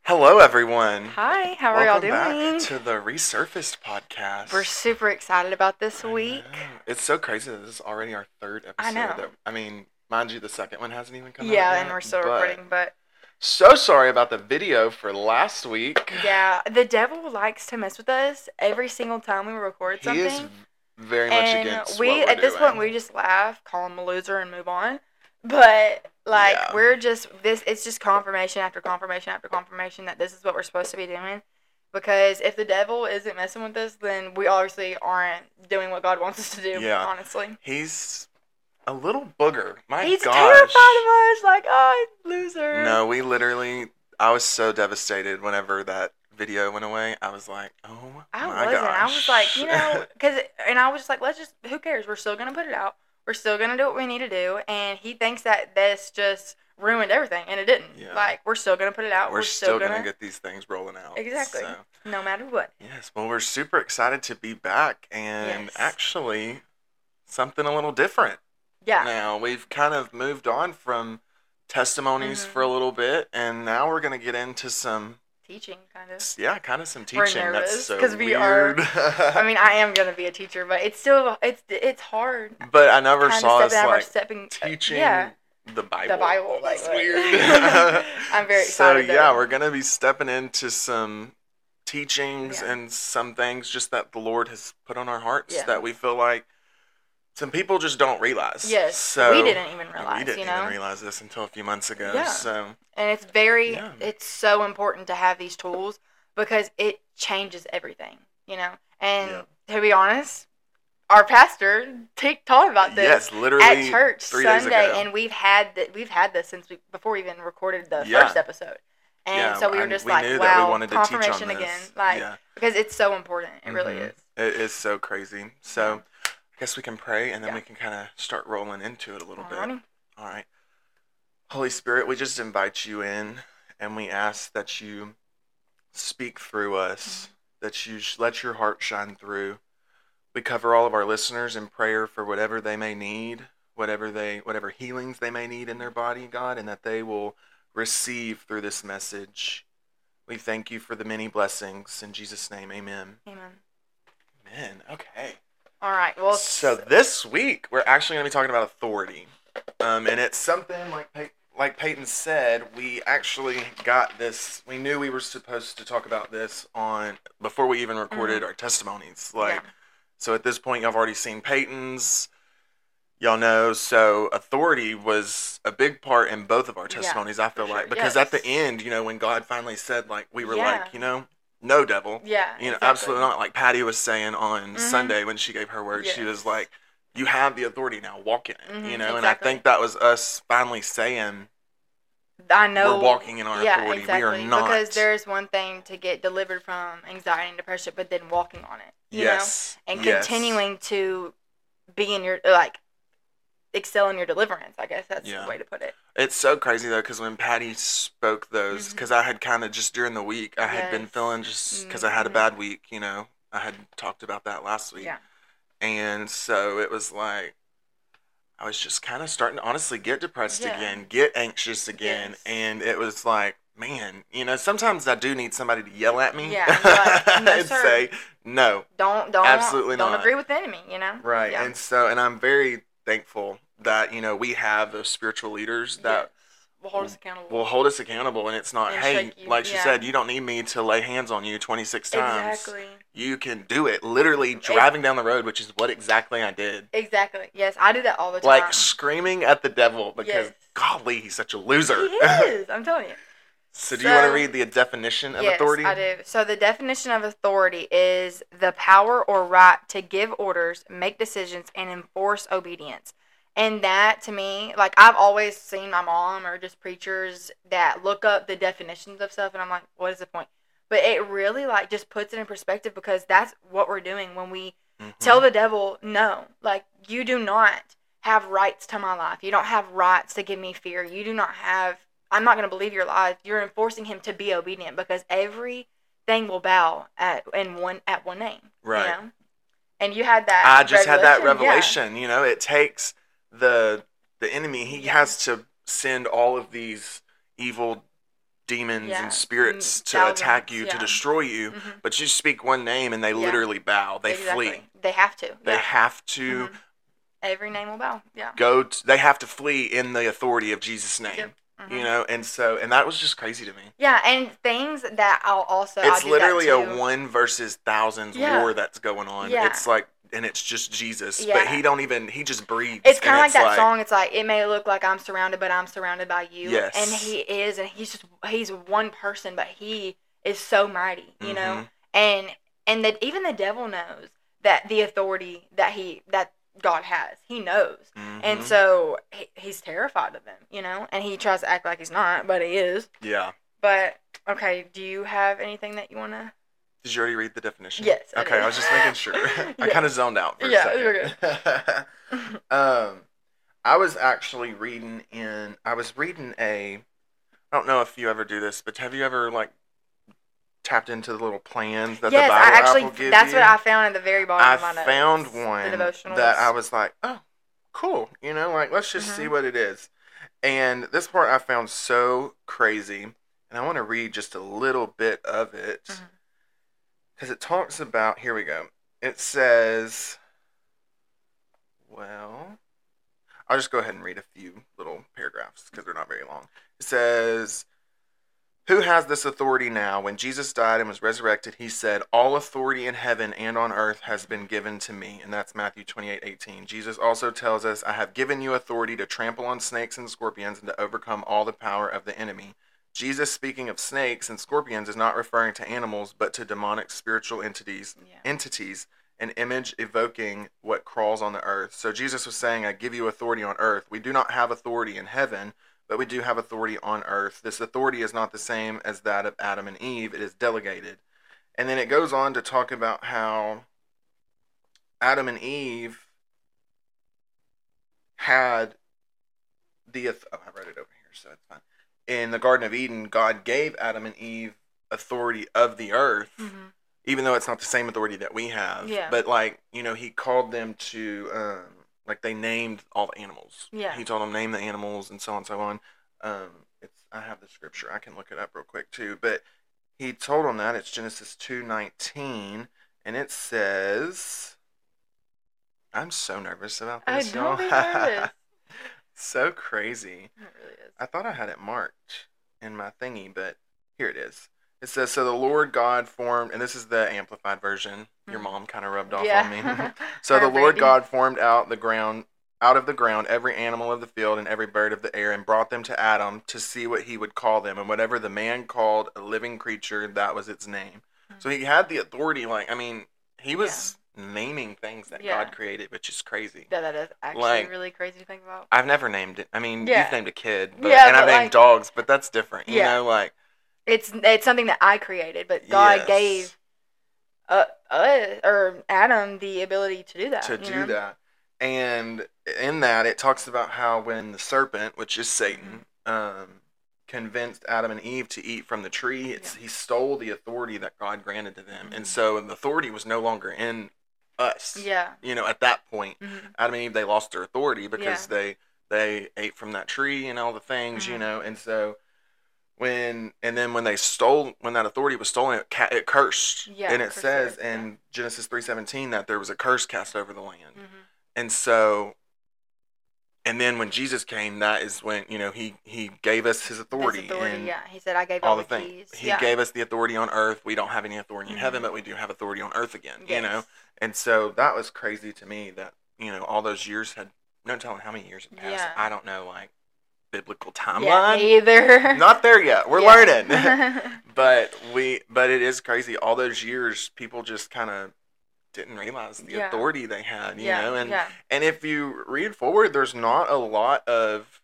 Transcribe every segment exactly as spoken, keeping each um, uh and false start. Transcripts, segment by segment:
Hello, everyone. Hi, how are Welcome y'all doing? back to the Resurfaced podcast. We're super excited about this I week. know. It's so crazy that this is already our third episode. I know. That, I mean, mind you, the second one hasn't even come yeah, out yet. and we're still but recording, but so sorry about the video for last week. yeah, the devil likes to mess with us every single time we record He something. is very much and against we, what we're at this doing. point, we just laugh, call him a loser, and move on. But like, Yeah. we're just this. It's just confirmation after confirmation after confirmation that this is what we're supposed to be doing. Because if the devil isn't messing with us, then we obviously aren't doing what God wants us to do. Yeah. Honestly, He's a little booger. My he's gosh. terrified of us. Like, oh, loser. No, we literally. I was so devastated whenever that video went away. I was like, oh I my wasn't. gosh. I was like, you know, because, and I was just like, let's just, who cares? We're still gonna put it out. We're still gonna do what we need to do. And he thinks that this just ruined everything, and it didn't. Yeah. Like, we're still gonna put it out. We're, We're, still, gonna, gonna get these things rolling out. exactly, So. no matter what. Yes, well, we're super excited to be back, and Yes. actually, something a little different. Yeah. Now we've kind of moved on from testimonies Mhm. for a little bit, and now we're gonna get into some, Teaching, kind of. yeah, kind of some We're teaching. That's nervous, so 'cause we are- weird. I mean, I am gonna be a teacher, but it's still, it's it's hard. but I never Kinda saw us stepping out of our like stepping, teaching yeah. the Bible. The Bible, like, That's what? weird. I'm very So excited. yeah, though. we're gonna be stepping into some teachings Yeah. and some things just that the Lord has put on our hearts Yeah. that we feel like some people just don't realize. Yes, So we didn't even realize. we didn't you know, even realize this until a few months ago. Yeah. So and it's very, Yeah. it's so important to have these tools because it changes everything. You know, and Yeah. to be honest, our pastor t- taught about this yes, literally at church three days Sunday, ago. and we've had that we've had this since we before we even recorded the Yeah. first episode. And Yeah, so we were and just we like, knew that we wow, wanted to teach on confirmation this. again, like Yeah. because it's so important. It really Mhm. is. It is so crazy. So I guess we can pray and then Yeah. we can kind of start rolling into it a little bit. Alrighty. All right. Holy Spirit, we just invite you in and we ask that you speak through us, Mm-hmm. that you sh- let your heart shine through. We cover all of our listeners in prayer for whatever they may need, whatever they whatever healings they may need in their body, God, and that they will receive through this message. We thank you for the many blessings. In Jesus' name, amen. Amen. Amen. Okay. All right. Well, So this week we're actually going to be talking about authority, um, and it's something like Pey- like Peyton said. We actually got this. We knew we were supposed to talk about this on before we even recorded our testimonies. Like, Yeah. so at this point, y'all have already seen Peyton's. Y'all know. So authority was a big part in both of our Yeah, testimonies. I feel for like sure. because at the Yes. end, you know, when God finally said, like, we were Yeah. like, you know, no devil. yeah. You know, exactly. absolutely not. Like Patty was saying on Mhm. Sunday when she gave her word, she was Yes. like, "You have the authority now. Walk in it." Mhm, You know, and I exactly. think that was us finally saying I know we're walking in our yeah, authority. exactly. We are not. Because there's one thing to get delivered from anxiety and depression, but then walking on it. You yes, know? And yes. continuing to be in your, like, excel in your deliverance, I guess that's Yeah. the way to put it. It's so crazy though, because when Patty spoke those, Mhm. because I had kind of just during the week, I had been Yes. feeling just because I had a Mhm. bad week. You know, I had talked about that last week, Yeah. and so it was like I was just kind of starting to honestly get depressed Yeah. again, get anxious again, Yes. and it was like, man, you know, sometimes I do need somebody to yell at me, Yeah, and be like, "No, and sir." say, no, Don't, don't, Absolutely don't not. agree with the enemy, you know? right, Yeah. and so, and I'm very thankful that, you know, we have those spiritual leaders that Yes. Will hold us accountable. will hold us accountable, and it's not, And hey, shake you, like she yeah. said, you don't need me to lay hands on you twenty-six times. Exactly. You can do it, literally driving down the road, which is what exactly I did. Exactly. Yes, I do that all the time. Like screaming at the devil because, Yes. golly, he's such a loser. He is. I'm telling you. So do you want to So- read the definition of yes, authority? I do. So the definition of authority is the power or right to give orders, make decisions, and enforce obedience. And that, to me, like, I've always seen my mom or just preachers that look up the definitions of stuff, and I'm like, what is the point? But it really, like, just puts it in perspective because that's what we're doing when we Mhm. tell the devil, no, like, you do not have rights to my life. You don't have rights to give me fear. You do not have, I'm not going to believe your lies. You're enforcing him to be obedient because everything will bow at in one at one name. Right. You know? And you had that I just had that revelation, yeah. revelation. You know, it takes the the enemy. He Yeah. has to send all of these evil demons Yeah. and spirits Mm, to thousands, attack you, yeah. to destroy you, Mhm. but you speak one name and they Yeah. literally bow. They exactly. flee. They have to. They yeah. have to Mhm. Every name will bow. Yeah. go. To, they have to flee in the authority of Jesus' name. Yep. Mhm. You know, and so and that was just crazy to me. Yeah, and things that I'll also It's I'll do literally that a too. one versus thousands Yeah. war that's going on. Yeah. It's like, and it's just Jesus, Yeah. but he don't even he just breathes. It's kind of and like that like, song. It's like, it may look like I'm surrounded, but I'm surrounded by you. Yes. And he is, and he's just he's one person, but he is so mighty, you know. Mhm. And and that even the devil knows that the authority that he that God has. He knows, Mhm. and so he, he's terrified of him, you know. And he tries to act like he's not, but he is. Yeah. But okay, do you have anything that you want to? Did you already read the definition? Yes. I Okay, did. I was just making sure. I Yeah. kind of zoned out for Yeah, a you're second. um, I was actually reading in. I was reading a. I don't know if you ever do this, but have you ever like tapped into the little plans that yes, the Bible I actually. app will give That's you? what I found at the very bottom I of my notes. found The one devotionals. that I was like, oh, cool. You know, like let's just see Mhm. what it is. And this part I found so crazy, and I want to read just a little bit of it Mhm. because it talks about. Here we go. It says, well, I'll just go ahead and read a few little paragraphs because they're not very long. It says, who has this authority now? When Jesus died and was resurrected, he said, all authority in heaven and on earth has been given to me. And that's Matthew twenty-eight eighteen. Jesus also tells us, I have given you authority to trample on snakes and scorpions and to overcome all the power of the enemy. Jesus, speaking of snakes and scorpions, is not referring to animals, but to demonic spiritual entities, Yeah. entities, an image evoking what crawls on the earth. So Jesus was saying, I give you authority on earth. We do not have authority in heaven, but we do have authority on earth. This authority is not the same as that of Adam and Eve. It is delegated. And then it goes on to talk about how Adam and Eve had the, oh, I wrote it over here, so it's fine. In the Garden of Eden, God gave Adam and Eve authority of the earth, Mm-hmm. even though it's not the same authority that we have. Yeah. But, like, you know, he called them to, um, like, they named all the animals. Yeah. He told them, name the animals, and so on and so on. Um, it's I have the scripture. I can look it up real quick, too. But he told them that. It's Genesis two nineteen, and it says... I'm so nervous about I this, don't y'all. be nervous. So crazy. It really is. I thought I had it marked in my thingy, but here it is. It says, so the Lord God formed, and this is the amplified version. Your Mhm. mom kind of rubbed off Yeah. on me. So Her the Lord baby. God formed out the ground, out of the ground, every animal of the field and every bird of the air, and brought them to Adam to see what he would call them. And whatever the man called a living creature, that was its name. Mhm. So he had the authority, like, I mean, he was naming things that Yeah. God created, which is crazy. Yeah, that is actually Like- really crazy to think about. I've never named it. I mean, Yeah. you've named a kid, but, Yeah, and I've but, named like- dogs, but that's different. You Yeah. know, like, It's it's something that I created, but God yes, gave uh, us or Adam the ability to do that. to you do know? that. And in that, it talks about how when the serpent, which is Satan, um, convinced Adam and Eve to eat from the tree, it's, Yeah. he stole the authority that God granted to them. Mhm. And so the authority was no longer in us. Yeah. You know, at that point, Mhm. Adam and Eve, they lost their authority because Yeah. they they ate from that tree and all the things, you Mhm. know. And so when and then when they stole, when that authority was stolen, it, ca- it cursed. Yeah, and it for says sure, in Genesis three seventeen that there was a curse cast over the land. Mhm. And so, and then when Jesus came, that is when, you know, he he gave us his authority. His authority, and yeah. He said, I gave all all the the things. keys. He yeah. gave us the authority on earth. We don't have any authority in heaven, Mhm. but we do have authority on earth again, you Yes. know? And so that was crazy to me that, you know, all those years had, no telling how many years had passed. Yeah. I don't know, like, biblical Yeah, timeline. me either. Not there yet. We're Yeah. learning. But we, but it is crazy. All those years, people just kind of didn't realize the Yeah. authority they had, you yeah, know? And yeah. and if you read forward, there's not a lot of,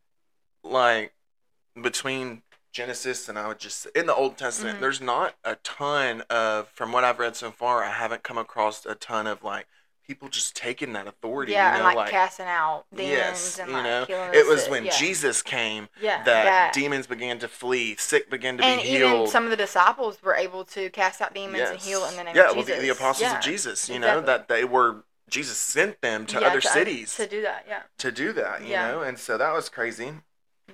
like, between Genesis and I would just, in the Old Testament, Mhm. there's not a ton of, from what I've read so far, I haven't come across a ton of, like, people just taking that authority, Yeah, you know? and like, casting out demons yes, and you like know? killing It the was sick. when yeah. Jesus came yeah, that, demons began to flee, sick began to and be even healed. some of the disciples were able to cast out demons and heal in the name yeah, of well, Jesus. the, the apostles yeah. of Jesus, you know, exactly. that they were, Jesus sent them to Yeah, other to, cities to do that. Yeah, to do that, you Yeah. know, and so that was crazy. yeah.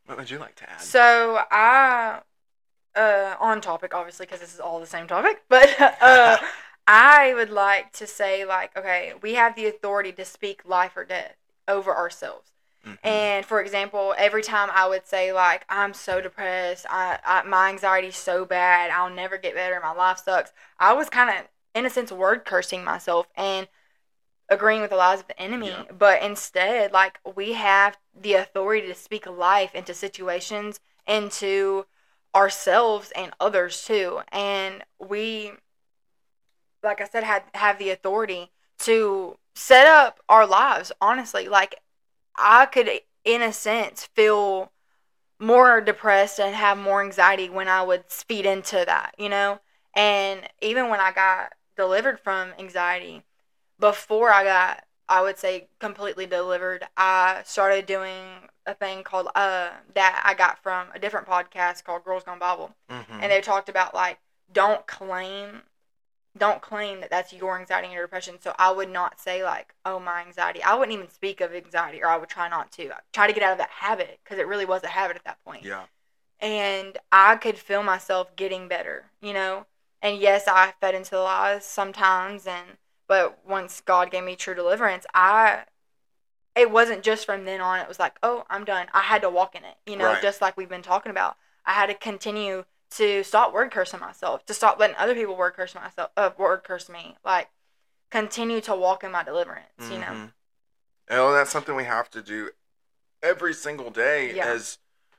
What would you like to add? So I, uh, on topic, obviously, because this is all the same topic, but uh, I would like to say, like, okay, we have the authority to speak life or death over ourselves. Mm-hmm. And for example, every time I would say, like, I'm so depressed, I, I my anxiety's so bad, I'll never get better, my life sucks, I was kind of, in a sense, word cursing myself and agreeing with the lies of the enemy. Yeah. But instead, like, we have the authority to speak life into situations, into ourselves and others too. And we, like I said, had have the authority to set up our lives, honestly. Like, I could, in a sense, feel more depressed and have more anxiety when I would feed into that, you know? And even when I got delivered from anxiety, before I got, I would say, completely delivered, I started doing a thing called, uh, that I got from a different podcast called Girls Gone Bible. Mm-hmm. And they talked about, like, don't claim don't claim that that's your anxiety and your depression. So I would not say, like, oh, my anxiety. I wouldn't even speak of anxiety, or I would try not to. I'd try to get out of that habit, because it really was a habit at that point. Yeah. And I could feel myself getting better, you know? And yes, I fed into the lies sometimes, and but once God gave me true deliverance, I, it wasn't just from then on. It was like, oh, I'm done. I had to walk in it, you know, Right. just like we've been talking about. I had to continue to stop word cursing myself, to stop letting other people word curse myself, uh, word curse me, like, continue to walk in my deliverance, Mm-hmm. you know. Oh, that's something we have to do every single day. Yeah. As,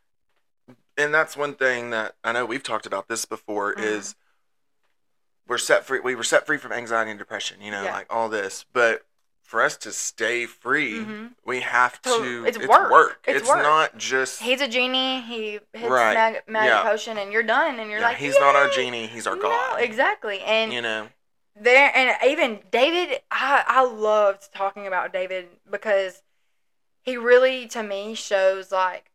and that's one thing that I know we've talked about this before, Mhm. is we're set free. We were set free from anxiety and depression, you know, Yeah. like all this. But for us to stay free, Mhm. we have So, to. it's work. It's It's work. not just. He's a genie. He hits Right. mag- magic Yeah. potion, and you're done. And you're yeah, like, he's not our "Yay!" genie. He's our No, God. exactly. And You know. there, and even David, I I loved talking about David, because he really, to me, shows, like,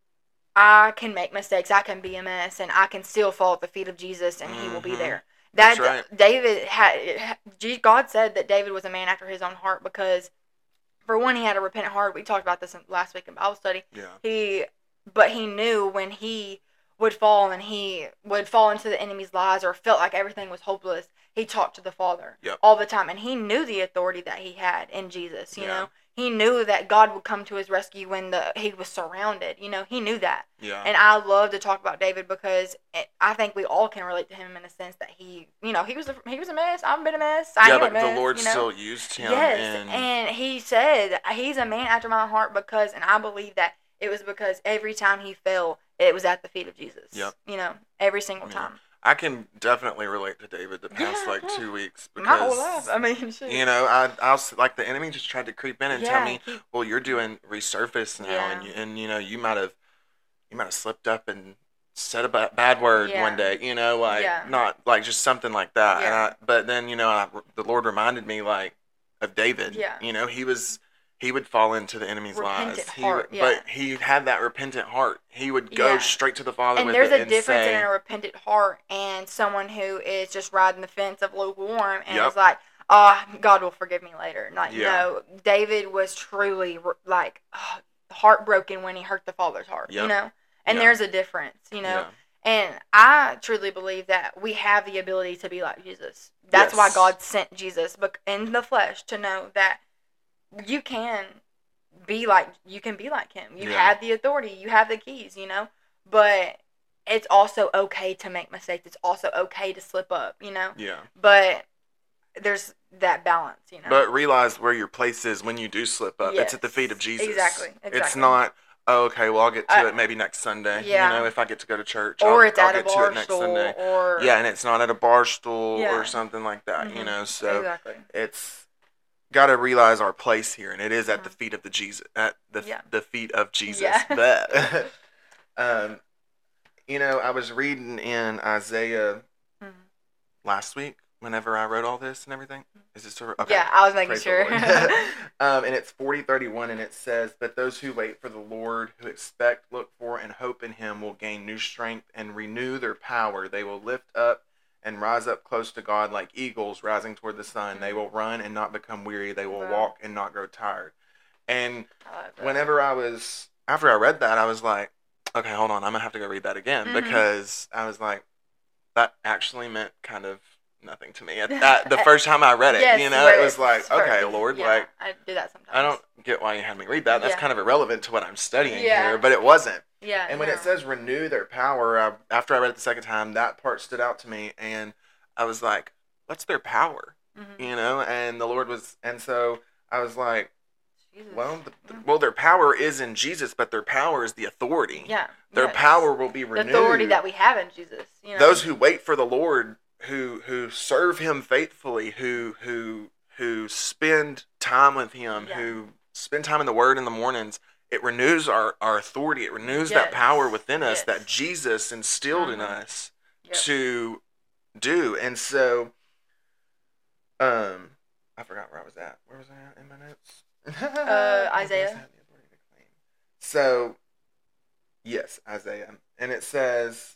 I can make mistakes, I can be a mess, and I can still fall at the feet of Jesus, and he will be Mhm. there. That's That right. David had, God said that David was a man after his own heart, because, for one, he had a repentant heart. We talked about this in, last week in Bible study. Yeah. He, but he knew when he would fall, and he would fall into the enemy's lies, or felt like everything was hopeless, he talked to the Father Yep. all the time, and he knew the authority that he had in Jesus. You Yeah. know, he knew that God would come to his rescue when the he was surrounded. You know, he knew that. Yeah. And I love to talk about David, because it, I think we all can relate to him in a sense that he, you know, he was a, he was a mess. I've been a mess. I yeah, am but a mess, the Lord you know? still used him. Yes, and, and he said he's a man after my heart, because, and I believe that it was because every time he fell, it was at the feet of Jesus. Yep. You know, every single Yeah. time. I can definitely relate to David the past Yeah, like yeah. two weeks because My whole life. I mean, shit. you know, I I was like the enemy just tried to creep in and tell Yeah, me, he- well, you're doing resurface now, Yeah. and you, and you know you might have you might have slipped up and said a ba- bad word Yeah. one day, you know, like Yeah. not like just something like that. And Yeah. I, but then you know, I, the Lord reminded me like of David. Yeah. You know, he was. He would fall into the enemy's Repentant lies. He heart, would, yeah. But he had that repentant heart. He would go Yeah. straight to the Father And with there's it a and difference say, in a repentant heart and someone who is just riding the fence of lukewarm and Yep. is like, oh, God will forgive me later. Like, Yeah. no, David was truly, like, oh, heartbroken when he hurt the Father's heart, Yep. you know? And Yeah. there's a difference, you know? Yeah. And I truly believe that we have the ability to be like Jesus. That's why Yes. God sent Jesus bec- in the flesh, to know that you can be like, you can be like him. You Yeah. have the authority. You have the keys, you know? But it's also okay to make mistakes. It's also okay to slip up, you know? Yeah. But there's that balance, you know? But realize where your place is when you do slip up. It's at the feet of Yes. Jesus. Exactly, It's exactly. not, oh, okay, well, I'll get to I- it maybe next Sunday. yeah. You know, if I get to go to church, or I'll, it's I'll at a get to bar it next stool, Sunday. or... Yeah, and it's not at a bar stool Yeah. or something like that, you Mhm. know? So Exactly. it's got to realize our place here, and it is at Mhm. the feet of the Jesus, at the Yeah. the feet of Jesus. Yeah. But, um, you know, I was reading in Isaiah Mhm. last week whenever I wrote all this and everything. Is this over? Okay. Yeah, I was making Praise the sure. Lord. um, and it's forty thirty-one, and it says, "But those who wait for the Lord, who expect, look for, and hope in him, will gain new strength and renew their power. They will lift up and rise up close to God like eagles rising toward the sun. They will run and not become weary. They will Wow. walk and not grow tired." And I love that. whenever I was, after I read that, I was like, okay, hold on. I'm going to have to go read that again Mhm. because I was like, that actually meant kind of nothing to me. At, at the first time I read it, Yes, you know, where it was it's like, for- okay, Lord, yeah, like, I do that sometimes. I don't get why you had me read that. That's Yeah. kind of irrelevant to what I'm studying Yeah. here, but it wasn't. Yeah. And when no. it says renew their power, I, after I read it the second time, that part stood out to me, and I was like, what's their power? Mhm. You know, and the Lord was, and so I was like, Jesus. well, the, the, well, their power is in Jesus, but their power is the authority. Yeah. Their yes. power will be renewed. The authority that we have in Jesus. You know? Those who wait for the Lord, who who serve Him faithfully, who who who spend time with Him, Yeah. who spend time in the Word in the mornings, it renews our, our authority. It renews Yes. that power within us Yes. that Jesus instilled Mhm. in us Yep. to do. And so, um, I forgot where I was at. Where was I at in my notes? Uh, Isaiah. So, yes, Isaiah. And it says,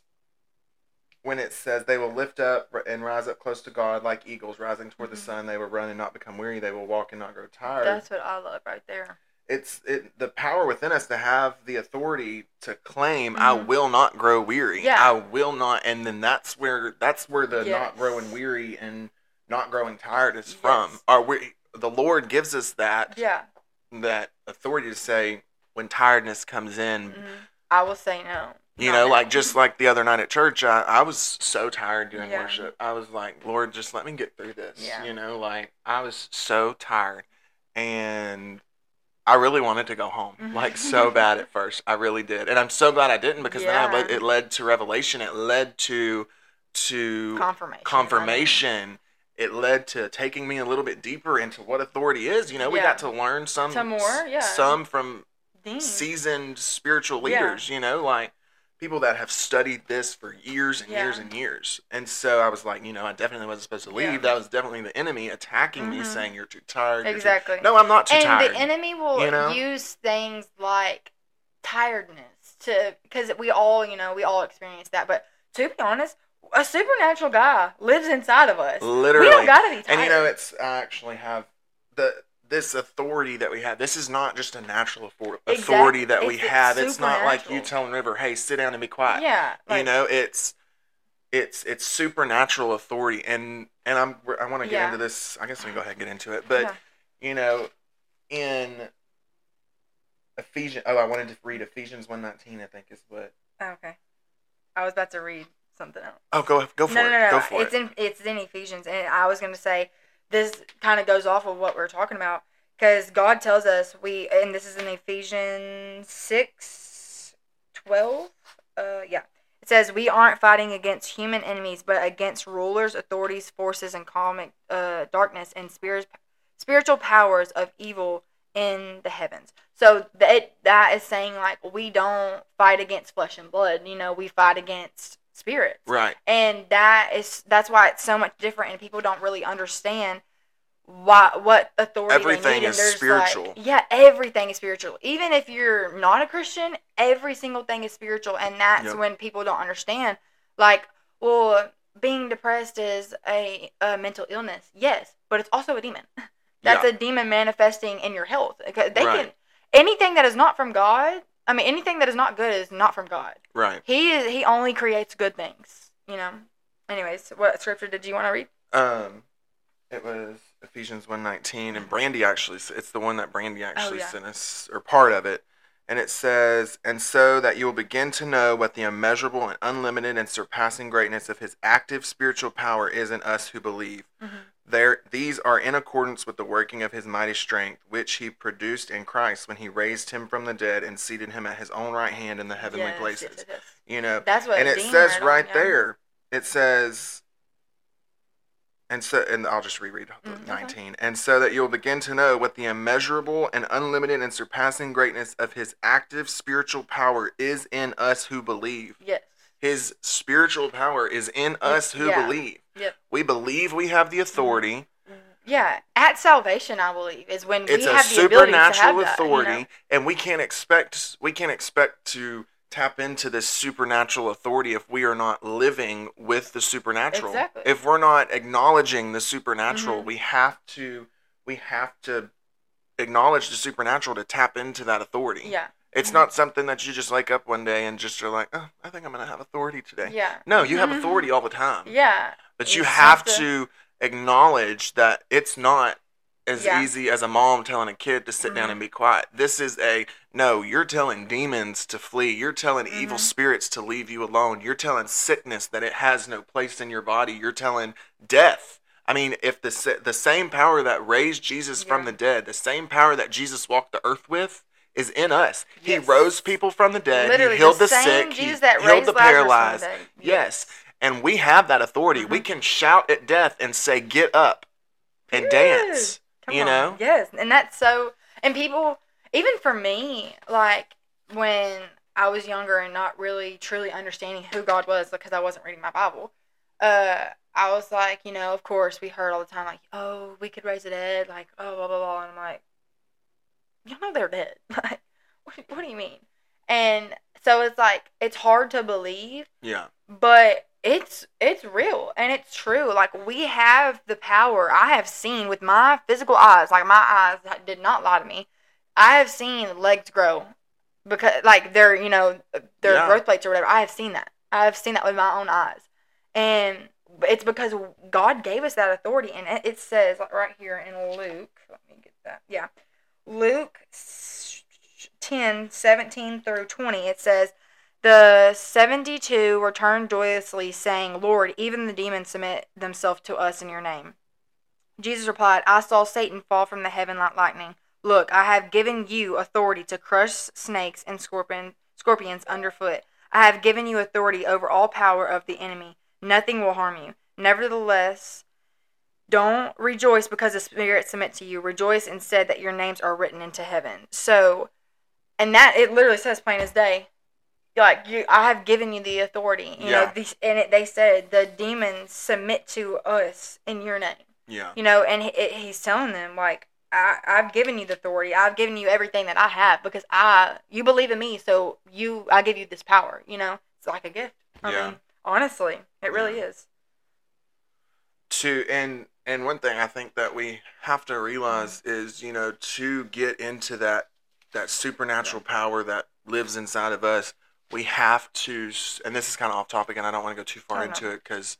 when it says, they will lift up and rise up close to God like eagles rising toward Mhm. the sun. They will run and not become weary. They will walk and not grow tired. That's what I love right there. It's it the power within us to have the authority to claim, I Mhm. will not grow weary. Yeah. I will not. And then that's where that's where the Yes. not growing weary and not growing tired is from. Yes. Our, we, the Lord gives us that Yeah. that authority to say, when tiredness comes in, Mhm. I will say no. you Not know, now. like just like the other night at church, I, I was so tired during Yeah. worship. I was like, Lord, just let me get through this. Yeah. You know, like I was so tired, and I really wanted to go home, Mhm. like so bad at first. I really did, and I'm so glad I didn't because then I Yeah. led, it led to revelation. It led to to Confirmation. confirmation. It led to taking me a little bit deeper into what authority is. You know, we Yeah. got to learn some Some more, yeah. some from Dean. seasoned spiritual Yeah. leaders. You know, like people that have studied this for years and Yeah. years and years. And so I was like, you know, I definitely wasn't supposed to leave. Yeah. That was definitely the enemy attacking me, Mhm. saying you're too tired. you're too-" Exactly. No, I'm not too and tired. the enemy will you know? use things like tiredness to, because we all, you know, we all experience that. But to be honest, a supernatural guy lives inside of us. Literally. We don't gotta be tired. And you know, it's I actually have the this authority that we have. This is not just a natural author- authority Exactly. that we It's- it's have. It's not like you supernatural. telling River, "Hey, sit down and be quiet." Yeah. Like, you know, it's it's it's supernatural authority, and and I'm I want to get Yeah. into this. I guess we can go ahead and get into it, but Yeah. you know, in Ephesians. Oh, I wanted to read Ephesians one nineteen. I think is what. Oh, okay. I was about to read something else. Oh, go go for no, it. No, no, Go no. for It's it. in it's in Ephesians, and I was gonna say this kind of goes off of what we're talking about, because God tells us we, and this is in Ephesians six twelve. Uh, yeah. It says we aren't fighting against human enemies, but against rulers, authorities, forces, and cosmic uh, darkness and spirits, spiritual powers of evil in the heavens. So that that is saying, like, we don't fight against flesh and blood. You know, we fight against spirits. Right. And that is that's why it's so much different, and people don't really understand why what authority Everything they need. is And there's spiritual. Like, yeah, everything is spiritual. Even if you're not a Christian, every single thing is spiritual, and that's Yep. when people don't understand. Like, well, being depressed is a, a mental illness, yes, but it's also a demon. That's Yeah. a demon manifesting in your health. They Right. can anything that is not from God. I mean, anything that is not good is not from God. Right. He is. He only creates good things. You know. Anyways, what scripture did you want to read? Um, it was Ephesians one nineteen, and Brandy actually, it's the one that Brandy actually Oh, yeah. sent us, or part of it, and it says, and so that you will begin to know what the immeasurable and unlimited and surpassing greatness of His active spiritual power is in us who believe. Mm-hmm. There, these are in accordance with the working of His mighty strength, which He produced in Christ when He raised Him from the dead and seated Him at His own right hand in the heavenly Yes, places. yes, yes. You know, That's what. and it Dean says read right on, yeah. there, it says, and so, and I'll just reread Mm, nineteen. Okay. And so that you'll begin to know what the immeasurable and unlimited and surpassing greatness of His active spiritual power is in us who believe. Yes. His spiritual power is in us who Yeah. believe. Yep. We believe we have the authority. Yeah, at salvation, I believe, is when It's we a have the ability to have supernatural that, authority, you know? and we can't expect we can't expect to tap into this supernatural authority if we are not living with the supernatural. Exactly. If we're not acknowledging the supernatural, Mhm. we have to we have to acknowledge the supernatural to tap into that authority. Yeah. It's not something that you just wake up one day and just are like, oh, I think I'm going to have authority today. Yeah. No, you have authority all the time. Yeah. But you It's have not the- to acknowledge that it's not as Yeah. easy as a mom telling a kid to sit down Mhm. and be quiet. This is a, no, you're telling demons to flee. You're telling evil Mhm. spirits to leave you alone. You're telling sickness that it has no place in your body. You're telling death. I mean, if the sa- the same power that raised Jesus from Yeah. the dead, the same power that Jesus walked the earth with, is in us. He Yes. rose people from the dead. Literally, he healed the the, same sick. Jesus He that healed raised the Lazarus from the paralyzed. dead. Yes. And we have that authority. We Mhm. can shout at death and say, get up and Period. dance. Come You on. know? Yes, and that's so. And people, even for me, like when I was younger and not really truly understanding who God was because I wasn't reading my Bible, uh, I was like, you know, of course we heard all the time, like, oh, we could raise the dead, like, oh, blah blah blah, and I'm like, you know, they're dead. Like, what, what do you mean? And so it's like it's hard to believe, Yeah. but it's it's real and it's true. Like we have the power. I have seen with my physical eyes, like my eyes did not lie to me. I have seen legs grow because like they're, you know, their Yeah. growth plates or whatever. I have seen that. I have seen that with my own eyes. And it's because God gave us that authority, and it, it says like right here in Luke, let me get that. Yeah. Luke ten, seventeen through twenty, it says, the seventy-two returned joyously, saying, Lord, even the demons submit themselves to us in your name. Jesus replied, I saw Satan fall from the heaven like lightning. Look, I have given you authority to crush snakes and scorpion, scorpions underfoot. I have given you authority over all power of the enemy. Nothing will harm you. Nevertheless, don't rejoice because the spirits submit to you. Rejoice instead that your names are written into heaven. So, and that, it literally says plain as day. Like, you, I have given you the authority. You Yeah. know, these, and it, they said the demons submit to us in your name. Yeah. You know, and he, it, he's telling them, like, I, I've given you the authority. I've given you everything that I have because I, you believe in me, so you, I give you this power. You know, it's like a gift. I Yeah. mean, honestly, it really Yeah. is. To and and one thing I think that we have to realize is, you know, to get into that that supernatural power that lives inside of us, we have to, and this is kind of off topic, and I don't want to go too far Oh, no. into it because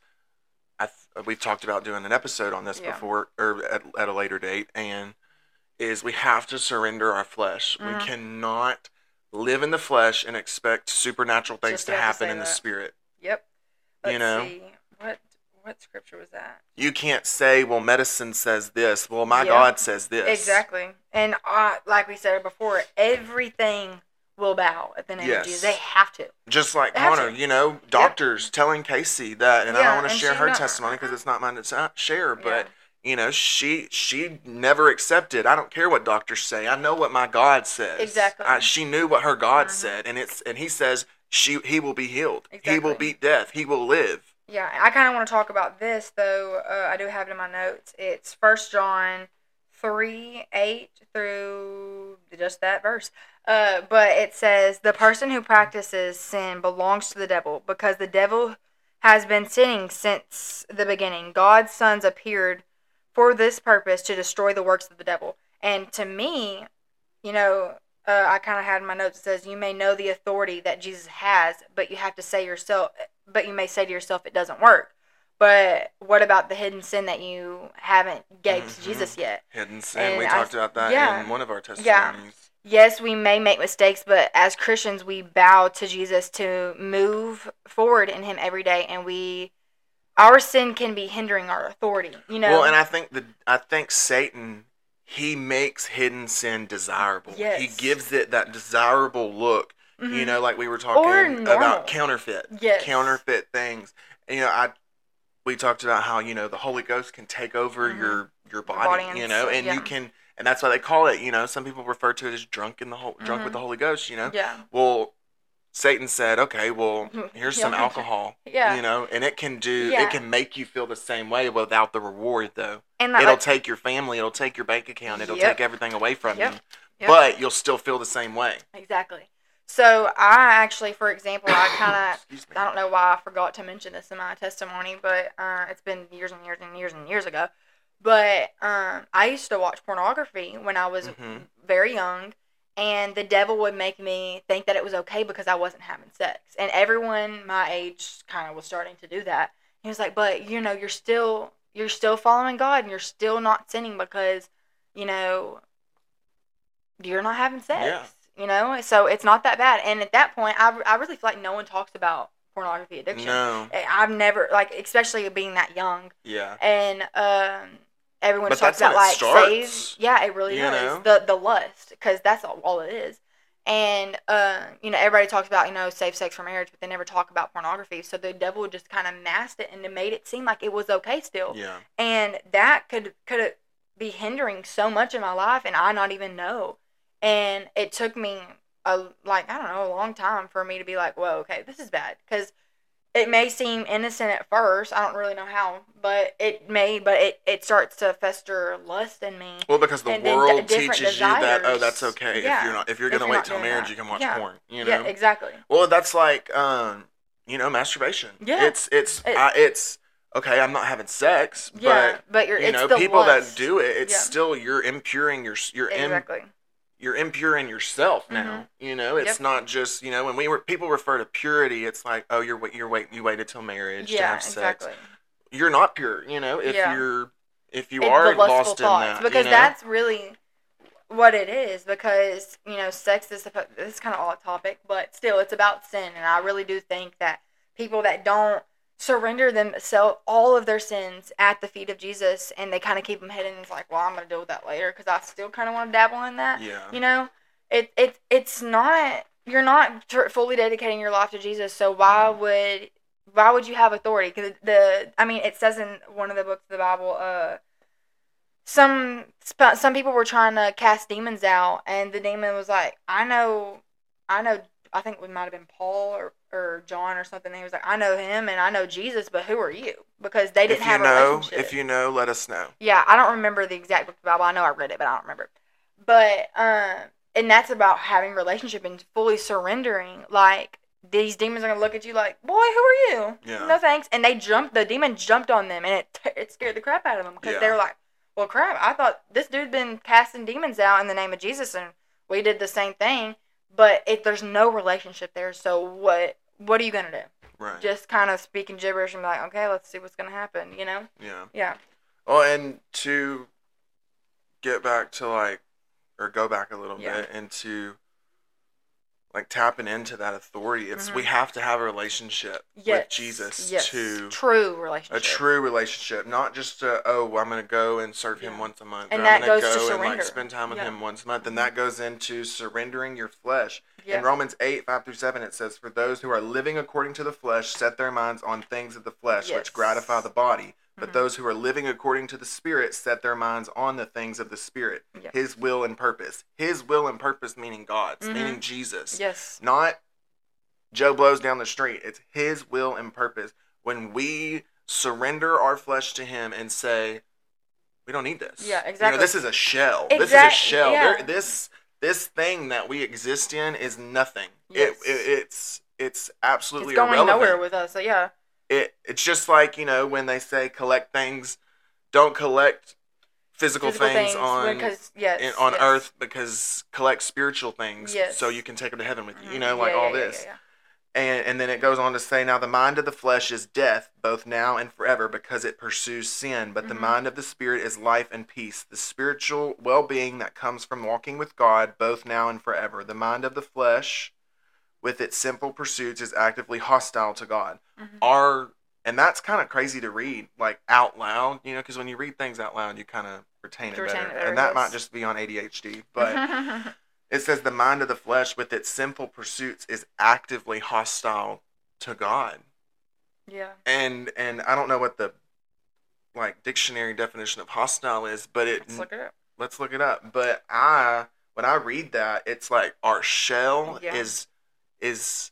I th- we've talked about doing an episode on this Yeah. before, or at, at a later date, and is we have to surrender our flesh. Mhm. We cannot live in the flesh and expect supernatural things Just to about to happen say in the that. spirit. Yep. Let's You know? see. What, what scripture was that? You can't say, well, medicine says this. Well, my Yep. God says this. Exactly. And uh, like we said before, everything will bow at the name Yes. of Jesus. They have to. Just like They have Connor, to. you know, doctors telling Casey that, and I Yeah, don't want to and share she her not- testimony because it's not mine to sa- share, but, Yeah. you know, she she never accepted. I don't care what doctors say. I know what my God says. Exactly. I, she knew what her God Mhm. said, and it's and he says she he will be healed. He will Exactly. beat death. He will live. Yeah, I kind of want to talk about this, though. Uh, I do have it in my notes. It's First John three, eight through just that verse. Uh, but it says, the person who practices sin belongs to the devil, because the devil has been sinning since the beginning. God's sons appeared for this purpose, to destroy the works of the devil. And to me, you know, uh, I kind of had in my notes, it says, you may know the authority that Jesus has, but you have to say yourself, but you may say to yourself, it doesn't work. But what about the hidden sin that you haven't gave Mhm. to Jesus yet? Hidden sin. And We I- talked about that yeah. in one of our Yeah. testimonies. Yes, we may make mistakes, but as Christians, we bow to Jesus to move forward in Him every day, and we, our sin can be hindering our authority. You know. Well, and I think the I think Satan, he makes hidden sin desirable. Yes. He gives it that desirable look. Mhm. You know, like we were Or talking normal. about counterfeit. Yes. Counterfeit things. And, you know, I we talked about how, you know, the Holy Ghost can take over Mhm. your your body, body and you know, so- and yeah. you can, and that's why they call it, you know, some people refer to it as drunk in the whole drunk with Mhm. the Holy Ghost, you know. Yeah. Well, Satan said, okay, well, here's some Yeah. alcohol, Yeah. you know, and it can do, Yeah. it can make you feel the same way without the reward, though. And that, It'll like, take your family, it'll take your bank account, it'll Yep. take everything away from Yep. you, Yep. but you'll still feel the same way. Exactly. So I actually, for example, I kind of, Excuse me. I don't know why I forgot to mention this in my testimony, but uh, it's been years and years and years and years ago. But um, I used to watch pornography when I was Mhm. very young, and the devil would make me think that it was okay because I wasn't having sex. And everyone my age kind of was starting to do that. He was like, but, you know, you're still you're still following God, and you're still not sinning because, you know, you're not having sex. Yeah. You know? So it's not that bad. And at that point, I, I really feel like no one talks about pornography addiction. No. I've never, like, especially being that young. Yeah. And um, everyone But talks that's when about, it like, starts, save. Yeah, it really you does. know? The, the lust, because that's all, all it is. And, uh, you know, everybody talks about, you know, safe sex for marriage, but they never talk about pornography. So the devil just kind of masked it, and it made it seem like it was okay still. Yeah. And that could could be hindering so much in my life, and I not even know. And it took me, a like, I don't know, a long time for me to be like, whoa, okay, this is bad. Because it may seem innocent at first. I don't really know how, but it may, but it, it starts to fester lust in me. Well, because the And then world d- different teaches you that, oh, desires. that's okay. Yeah. If you're not, if you're If gonna you're wait not till doing marriage, that. you can watch Yeah. porn. You know. Yeah, exactly. Well, that's like, um, you know, masturbation. Yeah. It's it's It- I, it's okay. I'm not having sex, Yeah, but but you're, you it's know, the people lust. that do it, it's Yeah. still you're impuring your you're in Exactly. you're impure in yourself now. You know, it's Yep. not just, you know, when we were people refer to purity, it's like, oh, you're wait you're wait you waited till marriage to Yeah, have sex. exactly. You're not pure, you know, if Yeah. you're if you It- are the lustful lost in thoughts, that, because you know? that's really what it is. Because, you know, sex is supposed, this is kind of off topic, but still, it's about sin. And I really do think that people that don't surrender themselves, all of their sins at the feet of Jesus, and they kind of keep them hidden, it's like, well, I'm going to deal with that later because I still kind of want to dabble in that. Yeah. You know, it it it's not, you're not tr- fully dedicating your life to Jesus, so why would why would you have authority? Because the I mean, it says in one of the books of the Bible, uh, some sp- some people were trying to cast demons out, and the demon was like, I know, I know, I think it might have been Paul or, or John or something. He was like, I know him and I know Jesus, but who are you? Because they didn't If you have a know, relationship. if you know, let us know. Yeah, I don't remember the exact book of the Bible. I know I read it, but I don't remember. But um, and that's about having a relationship and fully surrendering. Like, these demons are gonna look at you like, boy, who are you? Yeah. No thanks. And they jumped. The demon jumped on them, and it it scared the crap out of them because Yeah. they were like, well, crap. I thought this dude been casting demons out in the name of Jesus, and we did the same thing. But if there's no relationship there, so what? What are you gonna do? Right. Just kind of speaking gibberish and be like, okay, let's see what's gonna happen. You know? Yeah. Yeah. Well, and to get back to like, or go back a little Yeah. bit into like tapping into that authority, it's Mhm. we have to have a relationship Yes. with Jesus Yes. to True a relationship. true relationship, not just a, oh, I'm gonna go and serve him Yeah. once a month, And or that I'm gonna goes to go and like surrender. spend time with Yeah. him once a month, and Mhm. that goes into surrendering your flesh. Yeah. In Romans eight, five through seven, it says, for those who are living according to the flesh set their minds on things of the flesh, Yes. which gratify the body. But Mhm. those who are living according to the Spirit set their minds on the things of the Spirit, Yeah. His will and purpose. His will and purpose meaning God's, Mhm. meaning Jesus. Yes. Not Joe Blows down the street. It's His will and purpose. When we surrender our flesh to Him and say, we don't need this. Yeah, You know, exactly. this is a shell. This is a Exact- shell. yeah. There, this this thing that we exist in is nothing. Yes. It, it it's it's absolutely It's going irrelevant. nowhere with us. So yeah. It it's just like, you know, when they say collect things, don't collect physical, Physical things, things, on because yes, in, on yes. earth, because collect spiritual things Yes. so you can take them to heaven with you. You Mhm. know, like Yeah, all yeah, yeah, this. yeah, yeah. And and then it goes on to say, now the mind of the flesh is death, both now and forever, because it pursues sin. But the Mhm. mind of the Spirit is life and peace, the spiritual well-being that comes from walking with God, both now and forever. The mind of the flesh, with its simple pursuits, is actively hostile to God. Mhm. Our and that's kind of crazy to read, like out loud, you know, because when you read things out loud, you kind of retain it Retain better. it better, And that yes. might just be on A D H D, but. It says the mind of the flesh with its sinful pursuits is actively hostile to God. yeah. And and I don't know what the like dictionary definition of hostile is, but it Let's look it up. let's look it up. But I when I read that, it's like our shell Yeah. is is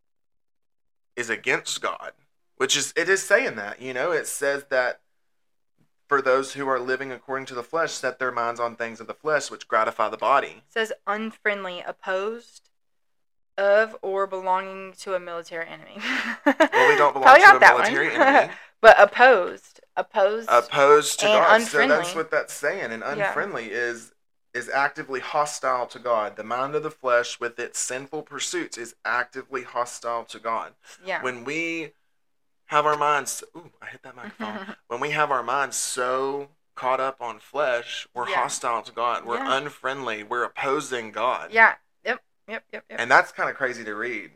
is against God, which is it is saying that, you know, it says that for those who are living according to the flesh, set their minds on things of the flesh, which gratify the body. It says unfriendly, opposed of, or belonging to a military enemy. Well, we don't belong Probably to not a that military one. enemy. But opposed, opposed. Opposed to And God. unfriendly. So that's what that's saying. And Yeah. unfriendly is is actively hostile to God. The mind of the flesh with its sinful pursuits is actively hostile to God. Yeah. When we have our minds, ooh, I hit that microphone. When we have our minds so caught up on flesh, we're Yeah. hostile to God. We're Yeah. unfriendly. We're opposing God. Yeah. Yep. Yep. Yep. Yep. And that's kind of crazy to read.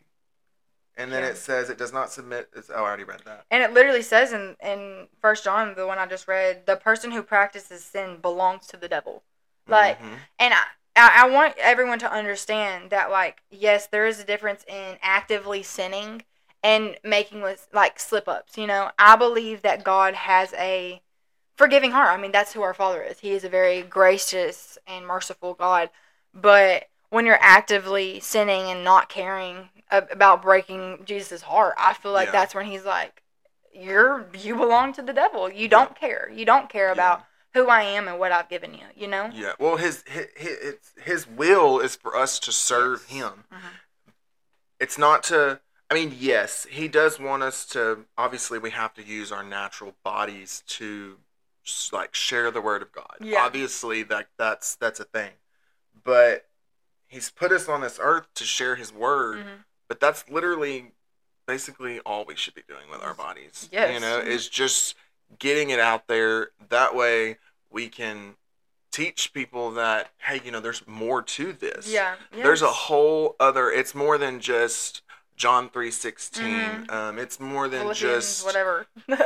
And then Yeah. it says it does not submit. It's, oh, I already read that. And it literally says in in First John, the one I just read, the person who practices sin belongs to the devil. Like, Mhm. and I, I I want everyone to understand that, like, yes, there is a difference in actively sinning and making with like slip ups. You know, I believe that God has a forgiving heart. I mean, that's who our Father is. He is a very gracious and merciful God. But when you're actively sinning and not caring about breaking Jesus' heart, I feel like Yeah. that's when he's like, you're you belong to the devil. You don't Yeah. care. You don't care Yeah. about who I am and what I've given you, you know? Yeah. Well, his his his, his will is for us to serve Yes. him. Mhm. It's not to, I mean, yes, he does want us to, obviously we have to use our natural bodies to like share the word of God. Yeah. Obviously that that's that's a thing. But he's put us on this earth to share his word, Mhm. but that's literally basically all we should be doing with our bodies. Yes. You know, is just getting it out there. That way we can teach people that, hey, you know, there's more to this. Yeah. There's a Yes. whole other, it's more than just John three sixteen. Mhm. Um, it's more than Philippians, just whatever.